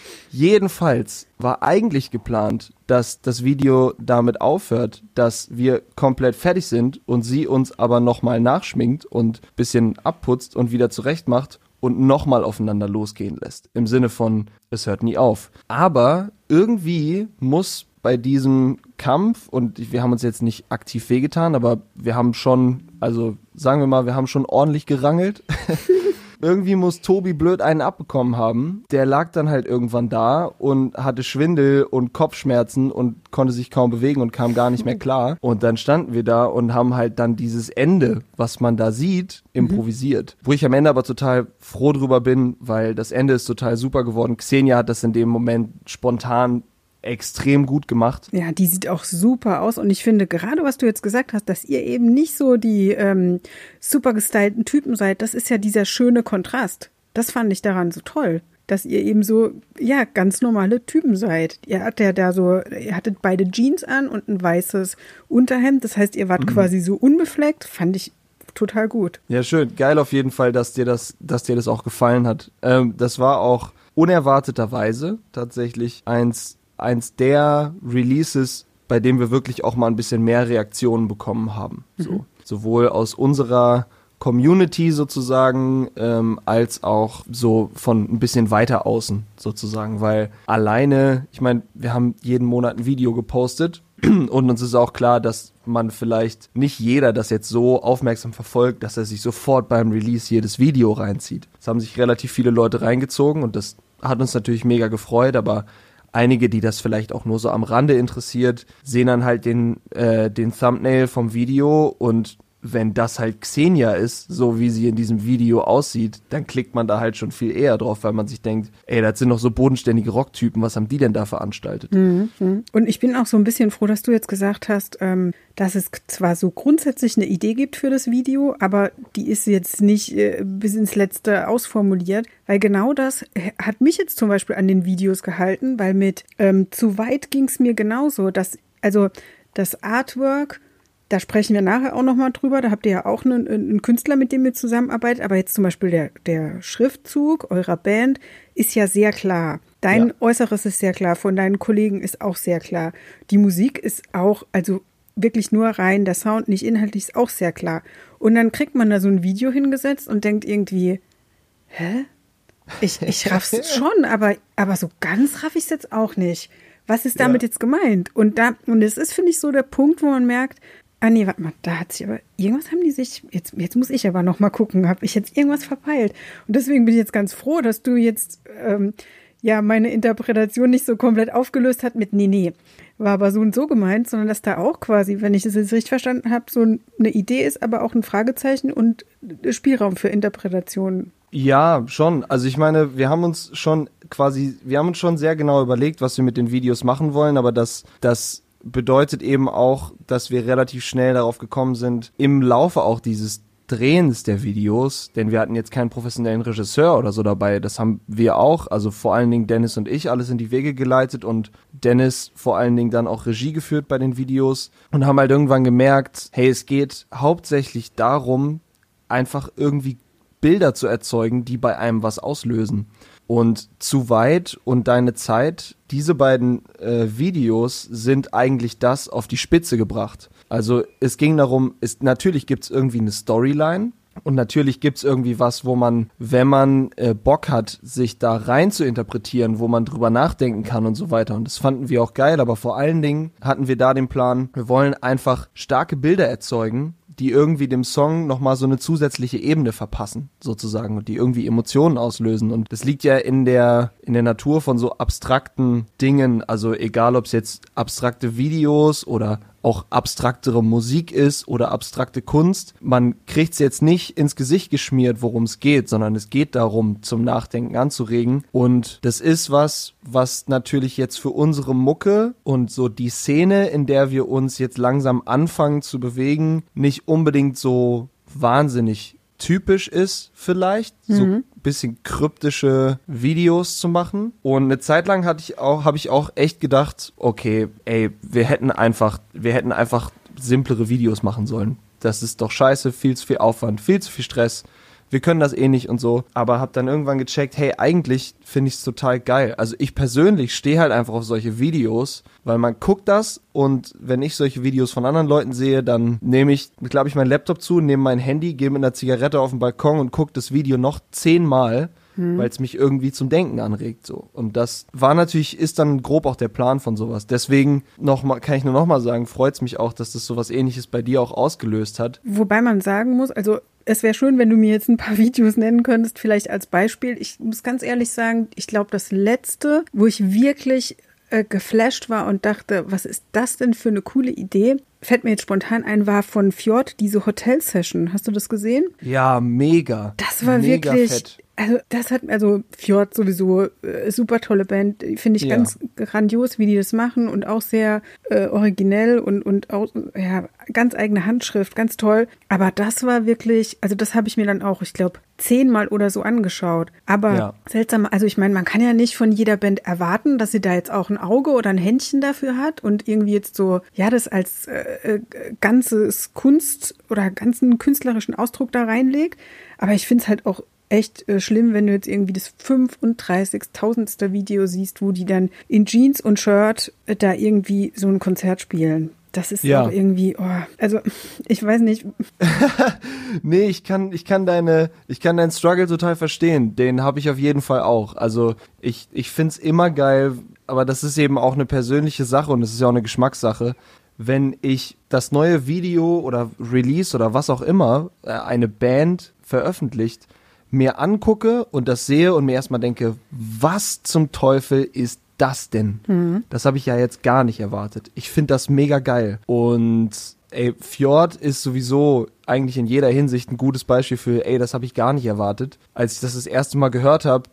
[SPEAKER 2] Jedenfalls war eigentlich geplant, dass das Video damit aufhört, dass wir komplett fertig sind und sie uns aber nochmal nachschminkt und ein bisschen abputzt und wieder zurecht macht und nochmal aufeinander losgehen lässt. Im Sinne von, es hört nie auf. Aber irgendwie muss bei diesem Kampf, und wir haben uns jetzt nicht aktiv wehgetan, aber wir haben schon, also sagen wir mal, wir haben schon ordentlich gerangelt. Irgendwie muss Tobi blöd einen abbekommen haben. Der lag dann halt irgendwann da und hatte Schwindel und Kopfschmerzen und konnte sich kaum bewegen und kam gar nicht mehr klar. Und dann standen wir da und haben halt dann dieses Ende, was man da sieht, improvisiert. Wo ich am Ende aber total froh drüber bin, weil das Ende ist total super geworden. Xenia hat das in dem Moment spontan extrem gut gemacht.
[SPEAKER 1] Ja, die sieht auch super aus und ich finde gerade, was du jetzt gesagt hast, dass ihr eben nicht so die super gestylten Typen seid, das ist ja dieser schöne Kontrast. Das fand ich daran so toll, dass ihr eben so, ja, ganz normale Typen seid. Ihr hattet beide Jeans an und ein weißes Unterhemd, das heißt, ihr wart quasi so unbefleckt, fand ich total gut.
[SPEAKER 2] Ja, schön. Geil auf jeden Fall, dass dir das auch gefallen hat. Das war auch unerwarteterweise tatsächlich eins der Releases, bei dem wir wirklich auch mal ein bisschen mehr Reaktionen bekommen haben. So, sowohl aus unserer Community sozusagen, als auch so von ein bisschen weiter außen sozusagen, weil alleine, ich meine, wir haben jeden Monat ein Video gepostet und uns ist auch klar, dass man vielleicht nicht jeder das jetzt so aufmerksam verfolgt, dass er sich sofort beim Release jedes Video reinzieht. Es haben sich relativ viele Leute reingezogen und das hat uns natürlich mega gefreut, aber einige, die das vielleicht auch nur so am Rande interessiert, sehen dann halt den Thumbnail vom Video und wenn das halt Xenia ist, so wie sie in diesem Video aussieht, dann klickt man da halt schon viel eher drauf, weil man sich denkt, ey, das sind doch so bodenständige Rocktypen, was haben die denn da veranstaltet?
[SPEAKER 1] Und ich bin auch so ein bisschen froh, dass du jetzt gesagt hast, dass es zwar so grundsätzlich eine Idee gibt für das Video, aber die ist jetzt nicht bis ins Letzte ausformuliert, weil genau das hat mich jetzt zum Beispiel an den Videos gehalten, weil mit zu weit ging es mir genauso, dass also das Artwork, Da sprechen wir nachher auch nochmal drüber. Da habt ihr ja auch einen Künstler, mit dem ihr zusammenarbeitet. Aber jetzt zum Beispiel der Schriftzug eurer Band ist ja sehr klar. Dein Äußeres ist sehr klar. Von deinen Kollegen ist auch sehr klar. Die Musik ist auch, also wirklich nur rein, der Sound, nicht inhaltlich, ist auch sehr klar. Und dann kriegt man da so ein Video hingesetzt und denkt irgendwie, hä? Ich raff's schon, aber so ganz raff ich's jetzt auch nicht. Was ist damit jetzt gemeint? Und es ist, finde ich, so der Punkt, wo man merkt, nee, warte mal, da hat sich aber, irgendwas haben die sich, jetzt muss ich aber noch mal gucken, habe ich jetzt irgendwas verpeilt? Und deswegen bin ich jetzt ganz froh, dass du jetzt, meine Interpretation nicht so komplett aufgelöst hat mit, nee, war aber so und so gemeint, sondern dass da auch quasi, wenn ich das jetzt richtig verstanden habe, so eine Idee ist, aber auch ein Fragezeichen und Spielraum für Interpretationen.
[SPEAKER 2] Ja, schon. Also ich meine, wir haben uns schon sehr genau überlegt, was wir mit den Videos machen wollen, aber das bedeutet eben auch, dass wir relativ schnell darauf gekommen sind, im Laufe auch dieses Drehens der Videos, denn wir hatten jetzt keinen professionellen Regisseur oder so dabei, das haben wir auch, also vor allen Dingen Dennis und ich, alles in die Wege geleitet und Dennis vor allen Dingen dann auch Regie geführt bei den Videos und haben halt irgendwann gemerkt, hey, es geht hauptsächlich darum, einfach irgendwie Bilder zu erzeugen, die bei einem was auslösen. Und Zu weit und Deine Zeit, diese beiden Videos sind eigentlich das auf die Spitze gebracht. Also es ging darum, natürlich gibt's irgendwie eine Storyline und natürlich gibt's irgendwie was, wo man, wenn man Bock hat, sich da rein zu interpretieren, wo man drüber nachdenken kann und so weiter. Und das fanden wir auch geil, aber vor allen Dingen hatten wir da den Plan, wir wollen einfach starke Bilder erzeugen, die irgendwie dem Song nochmal so eine zusätzliche Ebene verpassen, sozusagen, und die irgendwie Emotionen auslösen. Und das liegt ja in der Natur von so abstrakten Dingen, also egal, ob es jetzt abstrakte Videos oder auch abstraktere Musik ist oder abstrakte Kunst. Man kriegt es jetzt nicht ins Gesicht geschmiert, worum es geht, sondern es geht darum, zum Nachdenken anzuregen. Und das ist was natürlich jetzt für unsere Mucke und so die Szene, in der wir uns jetzt langsam anfangen zu bewegen, nicht unbedingt so wahnsinnig typisch ist vielleicht, so ein bisschen kryptische Videos zu machen. Und eine Zeit lang habe ich auch echt gedacht, okay, ey, wir hätten einfach simplere Videos machen sollen. Das ist doch scheiße, viel zu viel Aufwand, viel zu viel Stress. Wir können das eh nicht und so. Aber hab dann irgendwann gecheckt, hey, eigentlich finde ich es total geil. Also ich persönlich stehe halt einfach auf solche Videos, weil man guckt das und wenn ich solche Videos von anderen Leuten sehe, dann nehme ich, glaube ich, meinen Laptop zu, nehme mein Handy, gehe mit einer Zigarette auf den Balkon und gucke das Video noch 10-mal, weil es mich irgendwie zum Denken anregt, so. Und das ist dann grob auch der Plan von sowas. Deswegen kann ich nur noch mal sagen, freut es mich auch, dass das sowas Ähnliches bei dir auch ausgelöst hat.
[SPEAKER 1] Wobei man sagen muss, also es wäre schön, wenn du mir jetzt ein paar Videos nennen könntest, vielleicht als Beispiel. Ich muss ganz ehrlich sagen, ich glaube, das letzte, wo ich wirklich geflasht war und dachte, was ist das denn für eine coole Idee, fällt mir jetzt spontan ein, war von Fjord, diese Hotel-Session. Hast du das gesehen?
[SPEAKER 2] Ja, mega.
[SPEAKER 1] Das war
[SPEAKER 2] mega
[SPEAKER 1] wirklich
[SPEAKER 2] fett.
[SPEAKER 1] Also Fjord sowieso, super tolle Band, finde ich ganz grandios, wie die das machen und auch sehr originell und auch, ja, ganz eigene Handschrift, ganz toll. Aber das war wirklich, also das habe ich mir dann auch, ich glaube, 10-mal oder so angeschaut. Aber seltsam, also ich meine, man kann ja nicht von jeder Band erwarten, dass sie da jetzt auch ein Auge oder ein Händchen dafür hat und irgendwie jetzt so, ja, das als ganzes Kunst oder ganzen künstlerischen Ausdruck da reinlegt. Aber ich finde es halt auch echt schlimm, wenn du jetzt irgendwie das 35.000. Video siehst, wo die dann in Jeans und Shirt da irgendwie so ein Konzert spielen. Das ist auch irgendwie, also ich weiß nicht.
[SPEAKER 2] Nee, ich kann deinen Struggle total verstehen. Den habe ich auf jeden Fall auch. Also ich find's immer geil, aber das ist eben auch eine persönliche Sache und es ist ja auch eine Geschmackssache. Wenn ich das neue Video oder Release oder was auch immer eine Band veröffentlicht, mir angucke und das sehe und mir erstmal denke, was zum Teufel ist das denn? Das habe ich ja jetzt gar nicht erwartet. Ich finde das mega geil. Und Fjord ist sowieso eigentlich in jeder Hinsicht ein gutes Beispiel für, das habe ich gar nicht erwartet. Als ich das erste Mal gehört habe,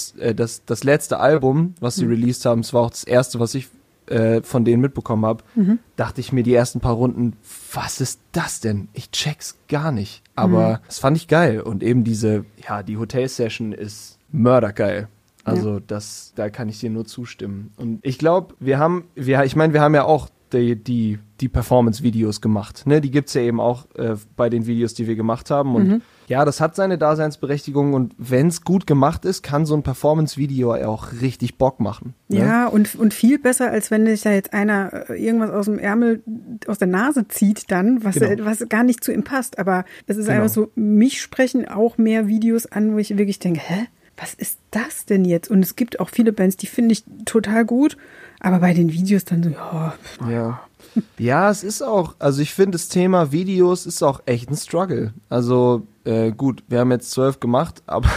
[SPEAKER 2] das letzte Album, was sie released haben, es war auch das erste, was ich von denen mitbekommen habe, dachte ich mir die ersten paar Runden, was ist das denn? Ich check's gar nicht. Aber das fand ich geil. Und eben die Hotel-Session ist mördergeil. Also da kann ich dir nur zustimmen. Und ich glaube, wir haben ja auch die Performance-Videos gemacht. Ne? Die gibt's ja eben auch bei den Videos, die wir gemacht haben. Und ja, das hat seine Daseinsberechtigung. Und wenn es gut gemacht ist, kann so ein Performance-Video auch richtig Bock machen. Ne?
[SPEAKER 1] Ja, und viel besser, als wenn sich da jetzt einer irgendwas aus dem Ärmel, aus der Nase zieht dann, was gar nicht zu ihm passt. Aber es ist einfach so, mich sprechen auch mehr Videos an, wo ich wirklich denke, hä? Was ist das denn jetzt? Und es gibt auch viele Bands, die finde ich total gut, aber bei den Videos dann so,
[SPEAKER 2] ja. Ja, es ist auch, also ich finde, das Thema Videos ist auch echt ein Struggle. Also gut, wir haben jetzt 12 gemacht, aber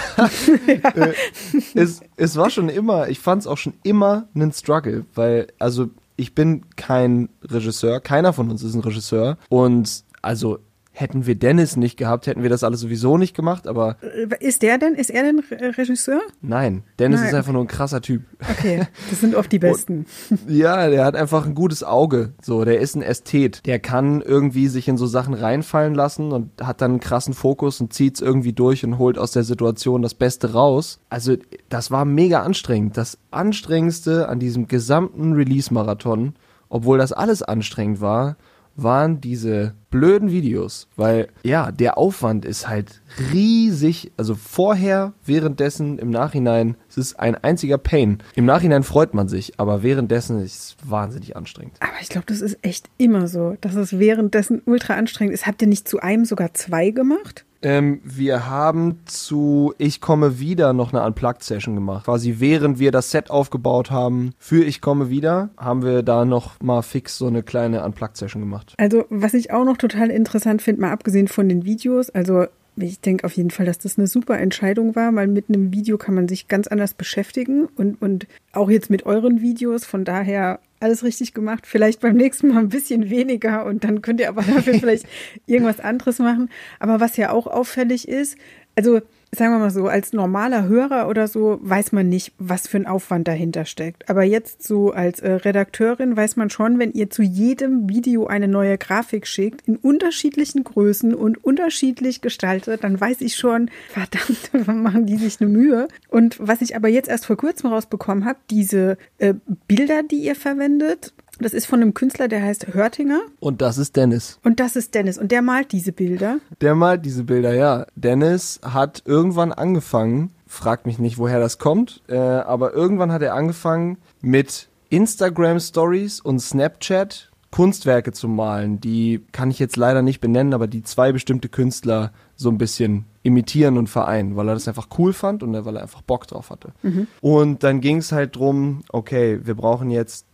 [SPEAKER 2] es war schon immer, ich fand es auch schon immer einen Struggle, weil, also ich bin kein Regisseur, keiner von uns ist ein Regisseur und also hätten wir Dennis nicht gehabt, hätten wir das alles sowieso nicht gemacht, aber...
[SPEAKER 1] Ist er denn Regisseur?
[SPEAKER 2] Nein, Dennis ist einfach nur ein krasser Typ.
[SPEAKER 1] Okay, das sind oft die Besten.
[SPEAKER 2] Ja, der hat einfach ein gutes Auge, so, der ist ein Ästhet. Der kann irgendwie sich in so Sachen reinfallen lassen und hat dann einen krassen Fokus und zieht's irgendwie durch und holt aus der Situation das Beste raus. Also, das war mega anstrengend. Das Anstrengendste an diesem gesamten Release-Marathon, obwohl das alles anstrengend war, waren diese blöden Videos, weil ja, der Aufwand ist halt riesig, also vorher, währenddessen, im Nachhinein, es ist ein einziger Pain. Im Nachhinein freut man sich, aber währenddessen ist es wahnsinnig anstrengend.
[SPEAKER 1] Aber ich glaube, das ist echt immer so, dass es währenddessen ultra anstrengend ist. Habt ihr nicht zu einem sogar 2 gemacht?
[SPEAKER 2] Wir haben zu Ich komme wieder noch eine Unplugged-Session gemacht. Quasi während wir das Set aufgebaut haben für Ich komme wieder, haben wir da noch mal fix so eine kleine Unplugged-Session gemacht.
[SPEAKER 1] Also was ich auch noch total interessant finde, mal abgesehen von den Videos, also ich denke auf jeden Fall, dass das eine super Entscheidung war, weil mit einem Video kann man sich ganz anders beschäftigen und auch jetzt mit euren Videos, von daher alles richtig gemacht. Vielleicht beim nächsten Mal ein bisschen weniger und dann könnt ihr aber dafür vielleicht irgendwas anderes machen. Aber was ja auch auffällig ist, also sagen wir mal so, als normaler Hörer oder so weiß man nicht, was für ein Aufwand dahinter steckt. Aber jetzt so als Redakteurin weiß man schon, wenn ihr zu jedem Video eine neue Grafik schickt, in unterschiedlichen Größen und unterschiedlich gestaltet, dann weiß ich schon, verdammt, machen die sich eine Mühe. Und was ich aber jetzt erst vor kurzem rausbekommen habe, diese Bilder, die ihr verwendet, das ist von einem Künstler, der heißt Hörtinger.
[SPEAKER 2] Und das ist Dennis.
[SPEAKER 1] Und der malt diese Bilder.
[SPEAKER 2] Der malt diese Bilder, ja. Dennis hat irgendwann angefangen, fragt mich nicht, woher das kommt, aber irgendwann hat er angefangen mit Instagram-Stories und Snapchat Kunstwerke zu malen. Die kann ich jetzt leider nicht benennen, aber die 2 bestimmte Künstler so ein bisschen imitieren und vereinen, weil er das einfach cool fand und weil er einfach Bock drauf hatte. Und dann ging es halt drum, okay, wir brauchen jetzt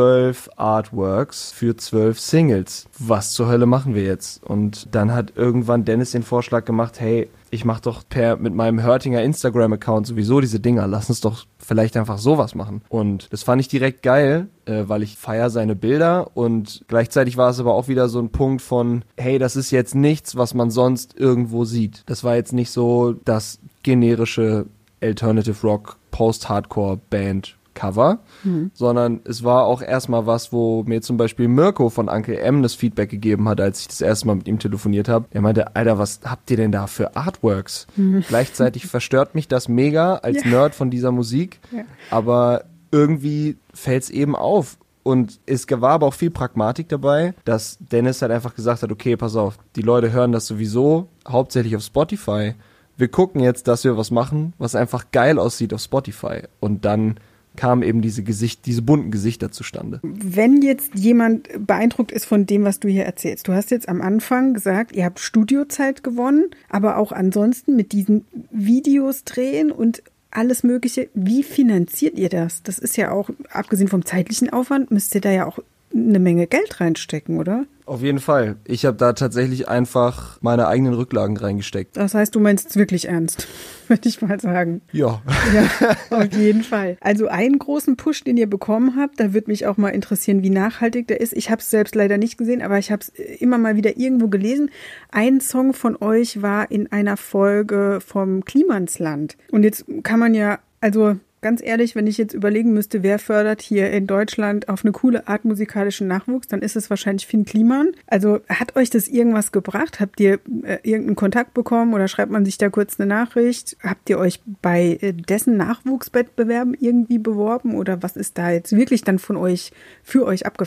[SPEAKER 2] 12 Artworks für 12 Singles. Was zur Hölle machen wir jetzt? Und dann hat irgendwann Dennis den Vorschlag gemacht, hey, ich mach doch mit meinem Hörtinger Instagram-Account sowieso diese Dinger. Lass uns doch vielleicht einfach sowas machen. Und das fand ich direkt geil, weil ich feiere seine Bilder und gleichzeitig war es aber auch wieder so ein Punkt von, hey, das ist jetzt nichts, was man sonst irgendwo sieht. Das war jetzt nicht so das generische Alternative Rock Post-Hardcore Band Cover, sondern es war auch erstmal was, wo mir zum Beispiel Mirko von Uncle M das Feedback gegeben hat, als ich das erste Mal mit ihm telefoniert habe. Er meinte, Alter, was habt ihr denn da für Artworks? Gleichzeitig verstört mich das mega als Nerd von dieser Musik, aber irgendwie fällt es eben auf. Und es war aber auch viel Pragmatik dabei, dass Dennis halt einfach gesagt hat, okay, pass auf, die Leute hören das sowieso hauptsächlich auf Spotify. Wir gucken jetzt, dass wir was machen, was einfach geil aussieht auf Spotify. Und dann kamen eben diese bunten Gesichter zustande.
[SPEAKER 1] Wenn jetzt jemand beeindruckt ist von dem, was du hier erzählst, du hast jetzt am Anfang gesagt, ihr habt Studiozeit gewonnen, aber auch ansonsten mit diesen Videos drehen und alles Mögliche. Wie finanziert ihr das? Das ist ja auch, abgesehen vom zeitlichen Aufwand, müsst ihr da ja auch eine Menge Geld reinstecken, oder?
[SPEAKER 2] Auf jeden Fall. Ich habe da tatsächlich einfach meine eigenen Rücklagen reingesteckt.
[SPEAKER 1] Das heißt, du meinst es wirklich ernst, würde ich mal sagen.
[SPEAKER 2] Ja.
[SPEAKER 1] Ja, auf jeden Fall. Also einen großen Push, den ihr bekommen habt, da würde mich auch mal interessieren, wie nachhaltig der ist. Ich habe es selbst leider nicht gesehen, aber ich habe es immer mal wieder irgendwo gelesen. Ein Song von euch war in einer Folge vom Klimansland. Und jetzt kann man ja, also ganz ehrlich, wenn ich jetzt überlegen müsste, wer fördert hier in Deutschland auf eine coole Art musikalischen Nachwuchs, dann ist es wahrscheinlich Finn Kliman. Also hat euch das irgendwas gebracht? Habt ihr irgendeinen Kontakt bekommen oder schreibt man sich da kurz eine Nachricht? Habt ihr euch bei dessen Nachwuchswettbewerben irgendwie beworben oder was ist da jetzt wirklich dann von euch, für euch abgefallen?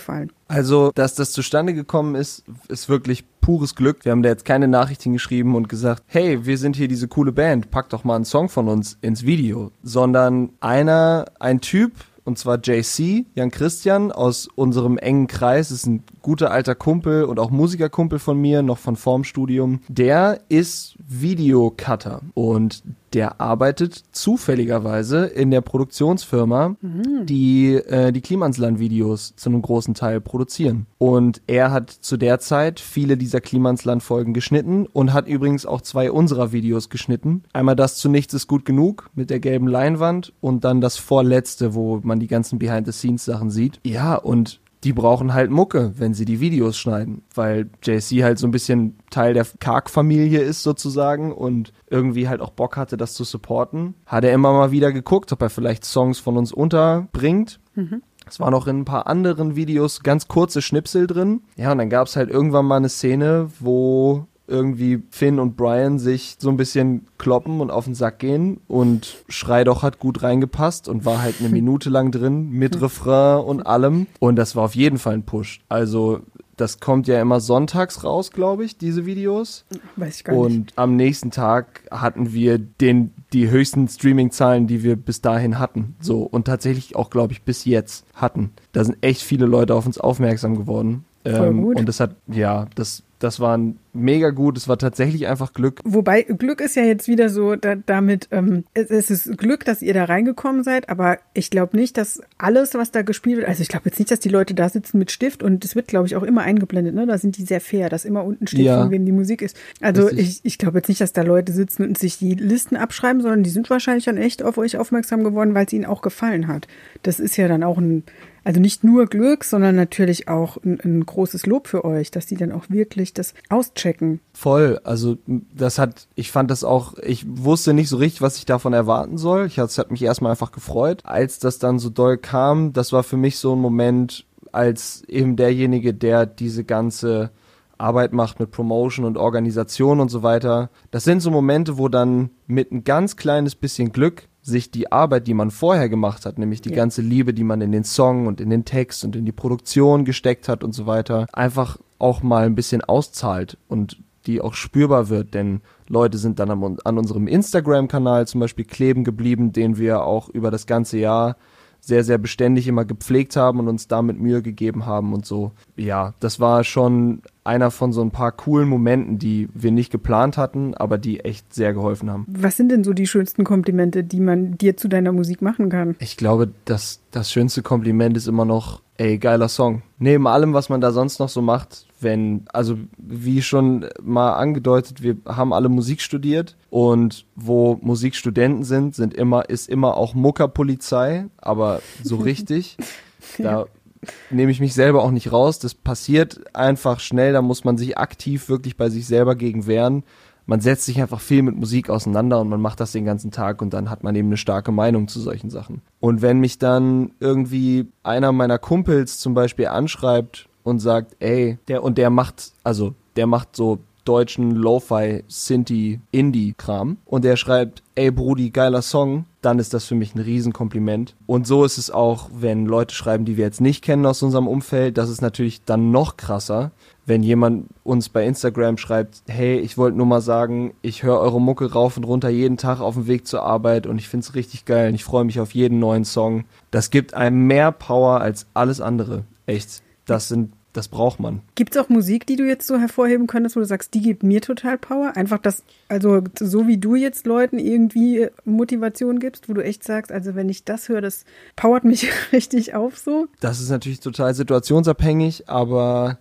[SPEAKER 2] Also, dass das zustande gekommen ist, ist wirklich pures Glück. Wir haben da jetzt keine Nachrichten geschrieben und gesagt, hey, wir sind hier diese coole Band, pack doch mal einen Song von uns ins Video. Sondern ein Typ, und zwar JC, Jan Christian, aus unserem engen Kreis, ist ein guter alter Kumpel und auch Musikerkumpel von mir, noch von vorm Studium. Der ist Videocutter und der arbeitet zufälligerweise in der Produktionsfirma, die Klimansland-Videos zu einem großen Teil produzieren. Und er hat zu der Zeit viele dieser Klimansland-Folgen geschnitten und hat übrigens auch 2 unserer Videos geschnitten. Einmal das zu Nichts ist gut genug mit der gelben Leinwand und dann das vorletzte, wo man die ganzen Behind-the-Scenes-Sachen sieht. Ja, und die brauchen halt Mucke, wenn sie die Videos schneiden, weil JC halt so ein bisschen Teil der Karg-Familie ist sozusagen und irgendwie halt auch Bock hatte, das zu supporten. Hat er immer mal wieder geguckt, ob er vielleicht Songs von uns unterbringt. Es waren auch in ein paar anderen Videos ganz kurze Schnipsel drin. Ja, und dann gab es halt irgendwann mal eine Szene, wo irgendwie Finn und Brian sich so ein bisschen kloppen und auf den Sack gehen und Schrei doch hat gut reingepasst und war halt 1 Minute lang drin mit Refrain und allem und das war auf jeden Fall ein Push. Also das kommt ja immer sonntags raus, glaube ich, diese Videos.
[SPEAKER 1] Weiß ich gar nicht.
[SPEAKER 2] Und am nächsten Tag hatten wir die höchsten Streaming-Zahlen, die wir bis dahin hatten. So und tatsächlich auch, glaube ich, bis jetzt hatten. Da sind echt viele Leute auf uns aufmerksam geworden.
[SPEAKER 1] Voll gut.
[SPEAKER 2] Und das war mega gut. Es war tatsächlich einfach Glück.
[SPEAKER 1] Wobei, Glück ist ja jetzt wieder so, es ist Glück, dass ihr da reingekommen seid, aber ich glaube nicht, dass alles, was da gespielt wird, also ich glaube jetzt nicht, dass die Leute da sitzen mit Stift und es wird, glaube ich, auch immer eingeblendet, ne? Da sind die sehr fair, dass immer unten steht, von wem die Musik ist. Also ich glaube jetzt nicht, dass da Leute sitzen und sich die Listen abschreiben, sondern die sind wahrscheinlich dann echt auf euch aufmerksam geworden, weil es ihnen auch gefallen hat. Das ist ja dann auch also nicht nur Glück, sondern natürlich auch ein großes Lob für euch, dass die dann auch wirklich das auschecken.
[SPEAKER 2] Voll, also ich fand das auch, ich wusste nicht so richtig, was ich davon erwarten soll. Es hat mich erstmal einfach gefreut. Als das dann so doll kam, das war für mich so ein Moment, als eben derjenige, der diese ganze Arbeit macht mit Promotion und Organisation und so weiter. Das sind so Momente, wo dann mit ein ganz kleines bisschen Glück sich die Arbeit, die man vorher gemacht hat, nämlich die ganze Liebe, die man in den Song und in den Text und in die Produktion gesteckt hat und so weiter, einfach auch mal ein bisschen auszahlt und die auch spürbar wird, denn Leute sind dann an unserem Instagram-Kanal zum Beispiel kleben geblieben, den wir auch über das ganze Jahr sehr, sehr beständig immer gepflegt haben und uns damit Mühe gegeben haben und so. Ja, das war schon einer von so ein paar coolen Momenten, die wir nicht geplant hatten, aber die echt sehr geholfen haben.
[SPEAKER 1] Was sind denn so die schönsten Komplimente, die man dir zu deiner Musik machen kann?
[SPEAKER 2] Ich glaube, das schönste Kompliment ist immer noch, ey, geiler Song. Neben allem, was man da sonst noch so macht, also wie schon mal angedeutet, wir haben alle Musik studiert und wo Musikstudenten ist immer auch Muckerpolizei, aber so richtig. Da nehme ich mich selber auch nicht raus. Das passiert einfach schnell, da muss man sich aktiv wirklich bei sich selber gegen wehren. Man setzt sich einfach viel mit Musik auseinander und man macht das den ganzen Tag und dann hat man eben eine starke Meinung zu solchen Sachen. Und wenn mich dann irgendwie einer meiner Kumpels zum Beispiel anschreibt und sagt, ey, der macht so deutschen Lo-Fi, Synthi, Indie-Kram und der schreibt, ey Brudi, geiler Song, dann ist das für mich ein Riesenkompliment. Und so ist es auch, wenn Leute schreiben, die wir jetzt nicht kennen aus unserem Umfeld, das ist natürlich dann noch krasser, wenn jemand uns bei Instagram schreibt, hey, ich wollte nur mal sagen, ich höre eure Mucke rauf und runter jeden Tag auf dem Weg zur Arbeit und ich find's richtig geil und ich freue mich auf jeden neuen Song. Das gibt einem mehr Power als alles andere. Echt. Das braucht man.
[SPEAKER 1] Gibt es auch Musik, die du jetzt so hervorheben könntest, wo du sagst, die gibt mir total Power? Einfach also so wie du jetzt Leuten irgendwie Motivation gibst, wo du echt sagst, also wenn ich das höre, das powert mich richtig auf so?
[SPEAKER 2] Das ist natürlich total situationsabhängig, aber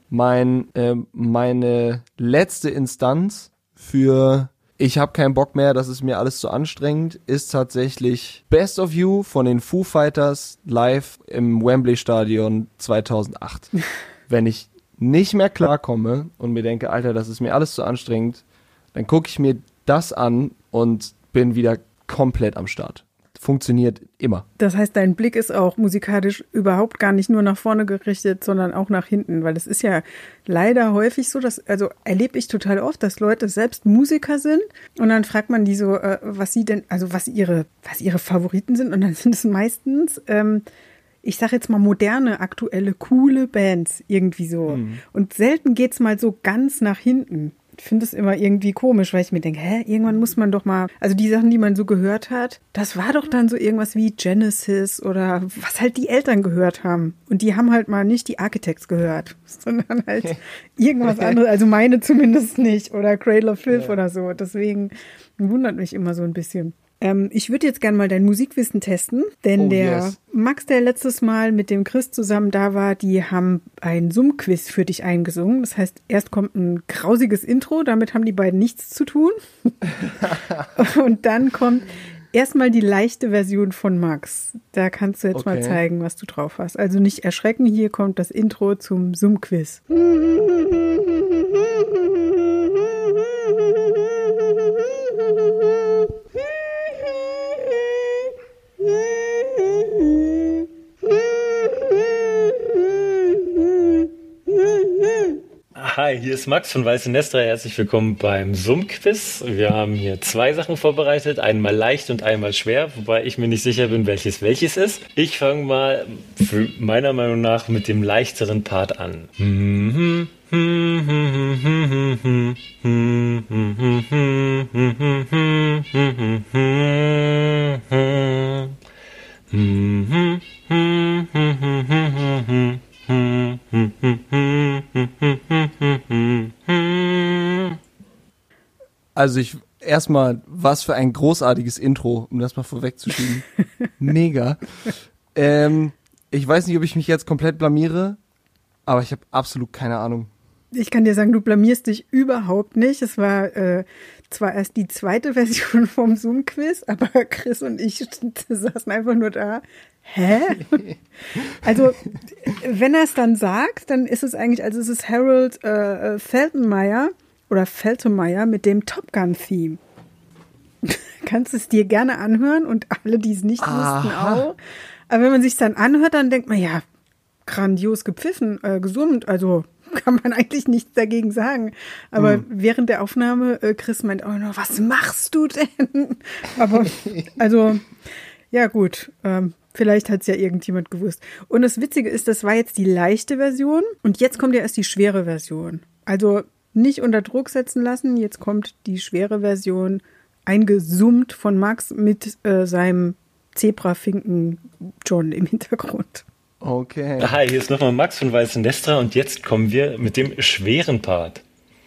[SPEAKER 2] meine letzte Instanz für ich habe keinen Bock mehr, das ist mir alles zu anstrengend, ist tatsächlich Best of You von den Foo Fighters live im Wembley Stadion 2008. Wenn ich nicht mehr klarkomme und mir denke, Alter, das ist mir alles zu anstrengend, dann gucke ich mir das an und bin wieder komplett am Start. Funktioniert immer.
[SPEAKER 1] Das heißt, dein Blick ist auch musikalisch überhaupt gar nicht nur nach vorne gerichtet, sondern auch nach hinten, weil es ist ja leider häufig so, also erlebe ich total oft, dass Leute selbst Musiker sind und dann fragt man die so, was ihre Favoriten sind und dann sind es meistens ich sag jetzt mal moderne, aktuelle, coole Bands irgendwie so. Und selten geht's mal so ganz nach hinten. Ich finde es immer irgendwie komisch, weil ich mir denke, irgendwann muss man doch mal, also die Sachen, die man so gehört hat, das war doch dann so irgendwas wie Genesis oder was halt die Eltern gehört haben. Und die haben halt mal nicht die Architects gehört, sondern halt irgendwas anderes, also meine zumindest nicht, oder Cradle of Filth oder so. Deswegen wundert mich immer so ein bisschen. Ich würde jetzt gerne mal dein Musikwissen testen, denn Max, der letztes Mal mit dem Chris zusammen da war, die haben ein Summquiz für dich eingesungen. Das heißt, erst kommt ein grausiges Intro, damit haben die beiden nichts zu tun. Und dann kommt erstmal die leichte Version von Max. Da kannst du jetzt mal zeigen, was du drauf hast. Also nicht erschrecken, hier kommt das Intro zum Summquiz.
[SPEAKER 3] Hi, hier ist Max von Weiße Nestra. Herzlich willkommen beim Summquiz. Wir haben hier 2 Sachen vorbereitet, einmal leicht und einmal schwer, wobei ich mir nicht sicher bin, welches ist. Ich fange mal meiner Meinung nach mit dem leichteren Part an.
[SPEAKER 2] Also erstmal, was für ein großartiges Intro, um das mal vorwegzuschieben. Mega. Ich weiß nicht, ob ich mich jetzt komplett blamiere, aber ich habe absolut keine Ahnung.
[SPEAKER 1] Ich kann dir sagen, du blamierst dich überhaupt nicht. Es war zwar erst die zweite Version vom Zoom-Quiz, aber Chris und ich saßen einfach nur da. Hä? Also, wenn er es dann sagt, dann ist es eigentlich, also es ist Harold Faltermeyer mit dem Top Gun-Theme. Kannst es dir gerne anhören und alle, die es nicht wussten, auch. Aber wenn man sich dann anhört, dann denkt man, ja, grandios gepfiffen, gesummt, also kann man eigentlich nichts dagegen sagen. Aber während der Aufnahme, Chris meint auch noch, was machst du denn? Aber, also, ja gut, vielleicht hat es ja irgendjemand gewusst. Und das Witzige ist, das war jetzt die leichte Version und jetzt kommt ja erst die schwere Version. Also nicht unter Druck setzen lassen, jetzt kommt die schwere Version, eingesummt von Max mit seinem Zebrafinken John im Hintergrund.
[SPEAKER 2] Okay.
[SPEAKER 3] Hi, hier ist nochmal Max von Weiße Nestra und jetzt kommen wir mit dem schweren Part.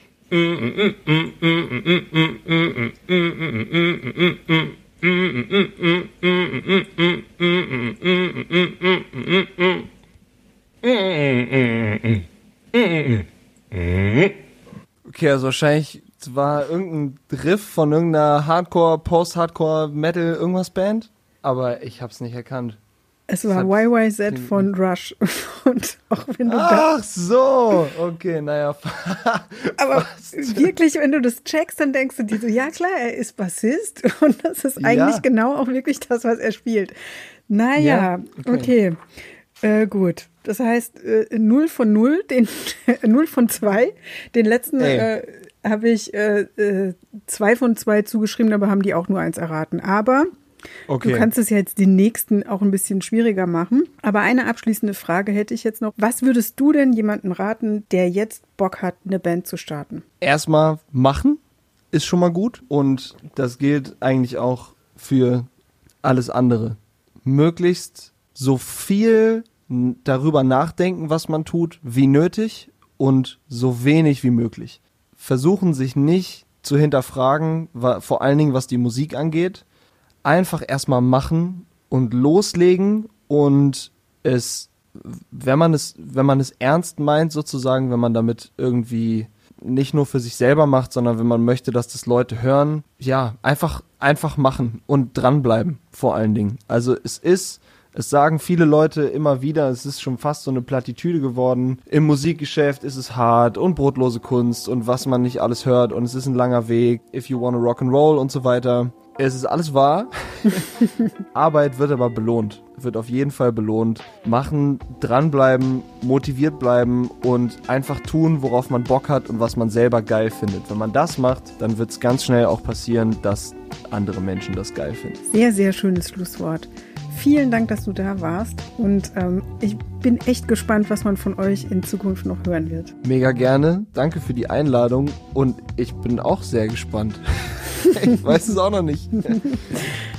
[SPEAKER 2] Okay, also wahrscheinlich war irgendein Riff von irgendeiner Hardcore, Post-Hardcore, Metal, irgendwas Band, aber ich hab's nicht erkannt.
[SPEAKER 1] Es war YYZ von Rush. Und auch wenn du
[SPEAKER 2] Ach so, okay, naja.
[SPEAKER 1] Aber wirklich, wenn du das checkst, dann denkst du dir so, ja klar, er ist Bassist und das ist eigentlich genau auch wirklich das, was er spielt. Naja, okay. Gut. Das heißt, 0 von 0, 0 von 2. Den letzten habe ich 2 von 2 zugeschrieben, aber haben die auch nur 1 erraten. Aber du kannst es ja jetzt den nächsten auch ein bisschen schwieriger machen. Aber eine abschließende Frage hätte ich jetzt noch. Was würdest du denn jemandem raten, der jetzt Bock hat, eine Band zu starten?
[SPEAKER 2] Erstmal machen ist schon mal gut und das gilt eigentlich auch für alles andere. Möglichst so viel darüber nachdenken, was man tut, wie nötig und so wenig wie möglich. Versuchen sich nicht zu hinterfragen, vor allen Dingen was die Musik angeht. Einfach erstmal machen und loslegen und wenn man es ernst meint sozusagen, wenn man damit irgendwie nicht nur für sich selber macht, sondern wenn man möchte, dass das Leute hören, ja, einfach machen und dranbleiben vor allen Dingen. Also es sagen viele Leute immer wieder, es ist schon fast so eine Plattitüde geworden. Im Musikgeschäft ist es hart und brotlose Kunst und was man nicht alles hört und es ist ein langer Weg, if you wanna rock and roll und so weiter. Es ist alles wahr. Arbeit wird aber belohnt. Wird auf jeden Fall belohnt. Machen, dranbleiben, motiviert bleiben und einfach tun, worauf man Bock hat und was man selber geil findet. Wenn man das macht, dann wird es ganz schnell auch passieren, dass andere Menschen das geil finden.
[SPEAKER 1] Sehr, sehr schönes Schlusswort. Vielen Dank, dass du da warst und ich bin echt gespannt, was man von euch in Zukunft noch hören wird.
[SPEAKER 2] Mega gerne. Danke für die Einladung und ich bin auch sehr gespannt. Ich weiß es auch noch nicht.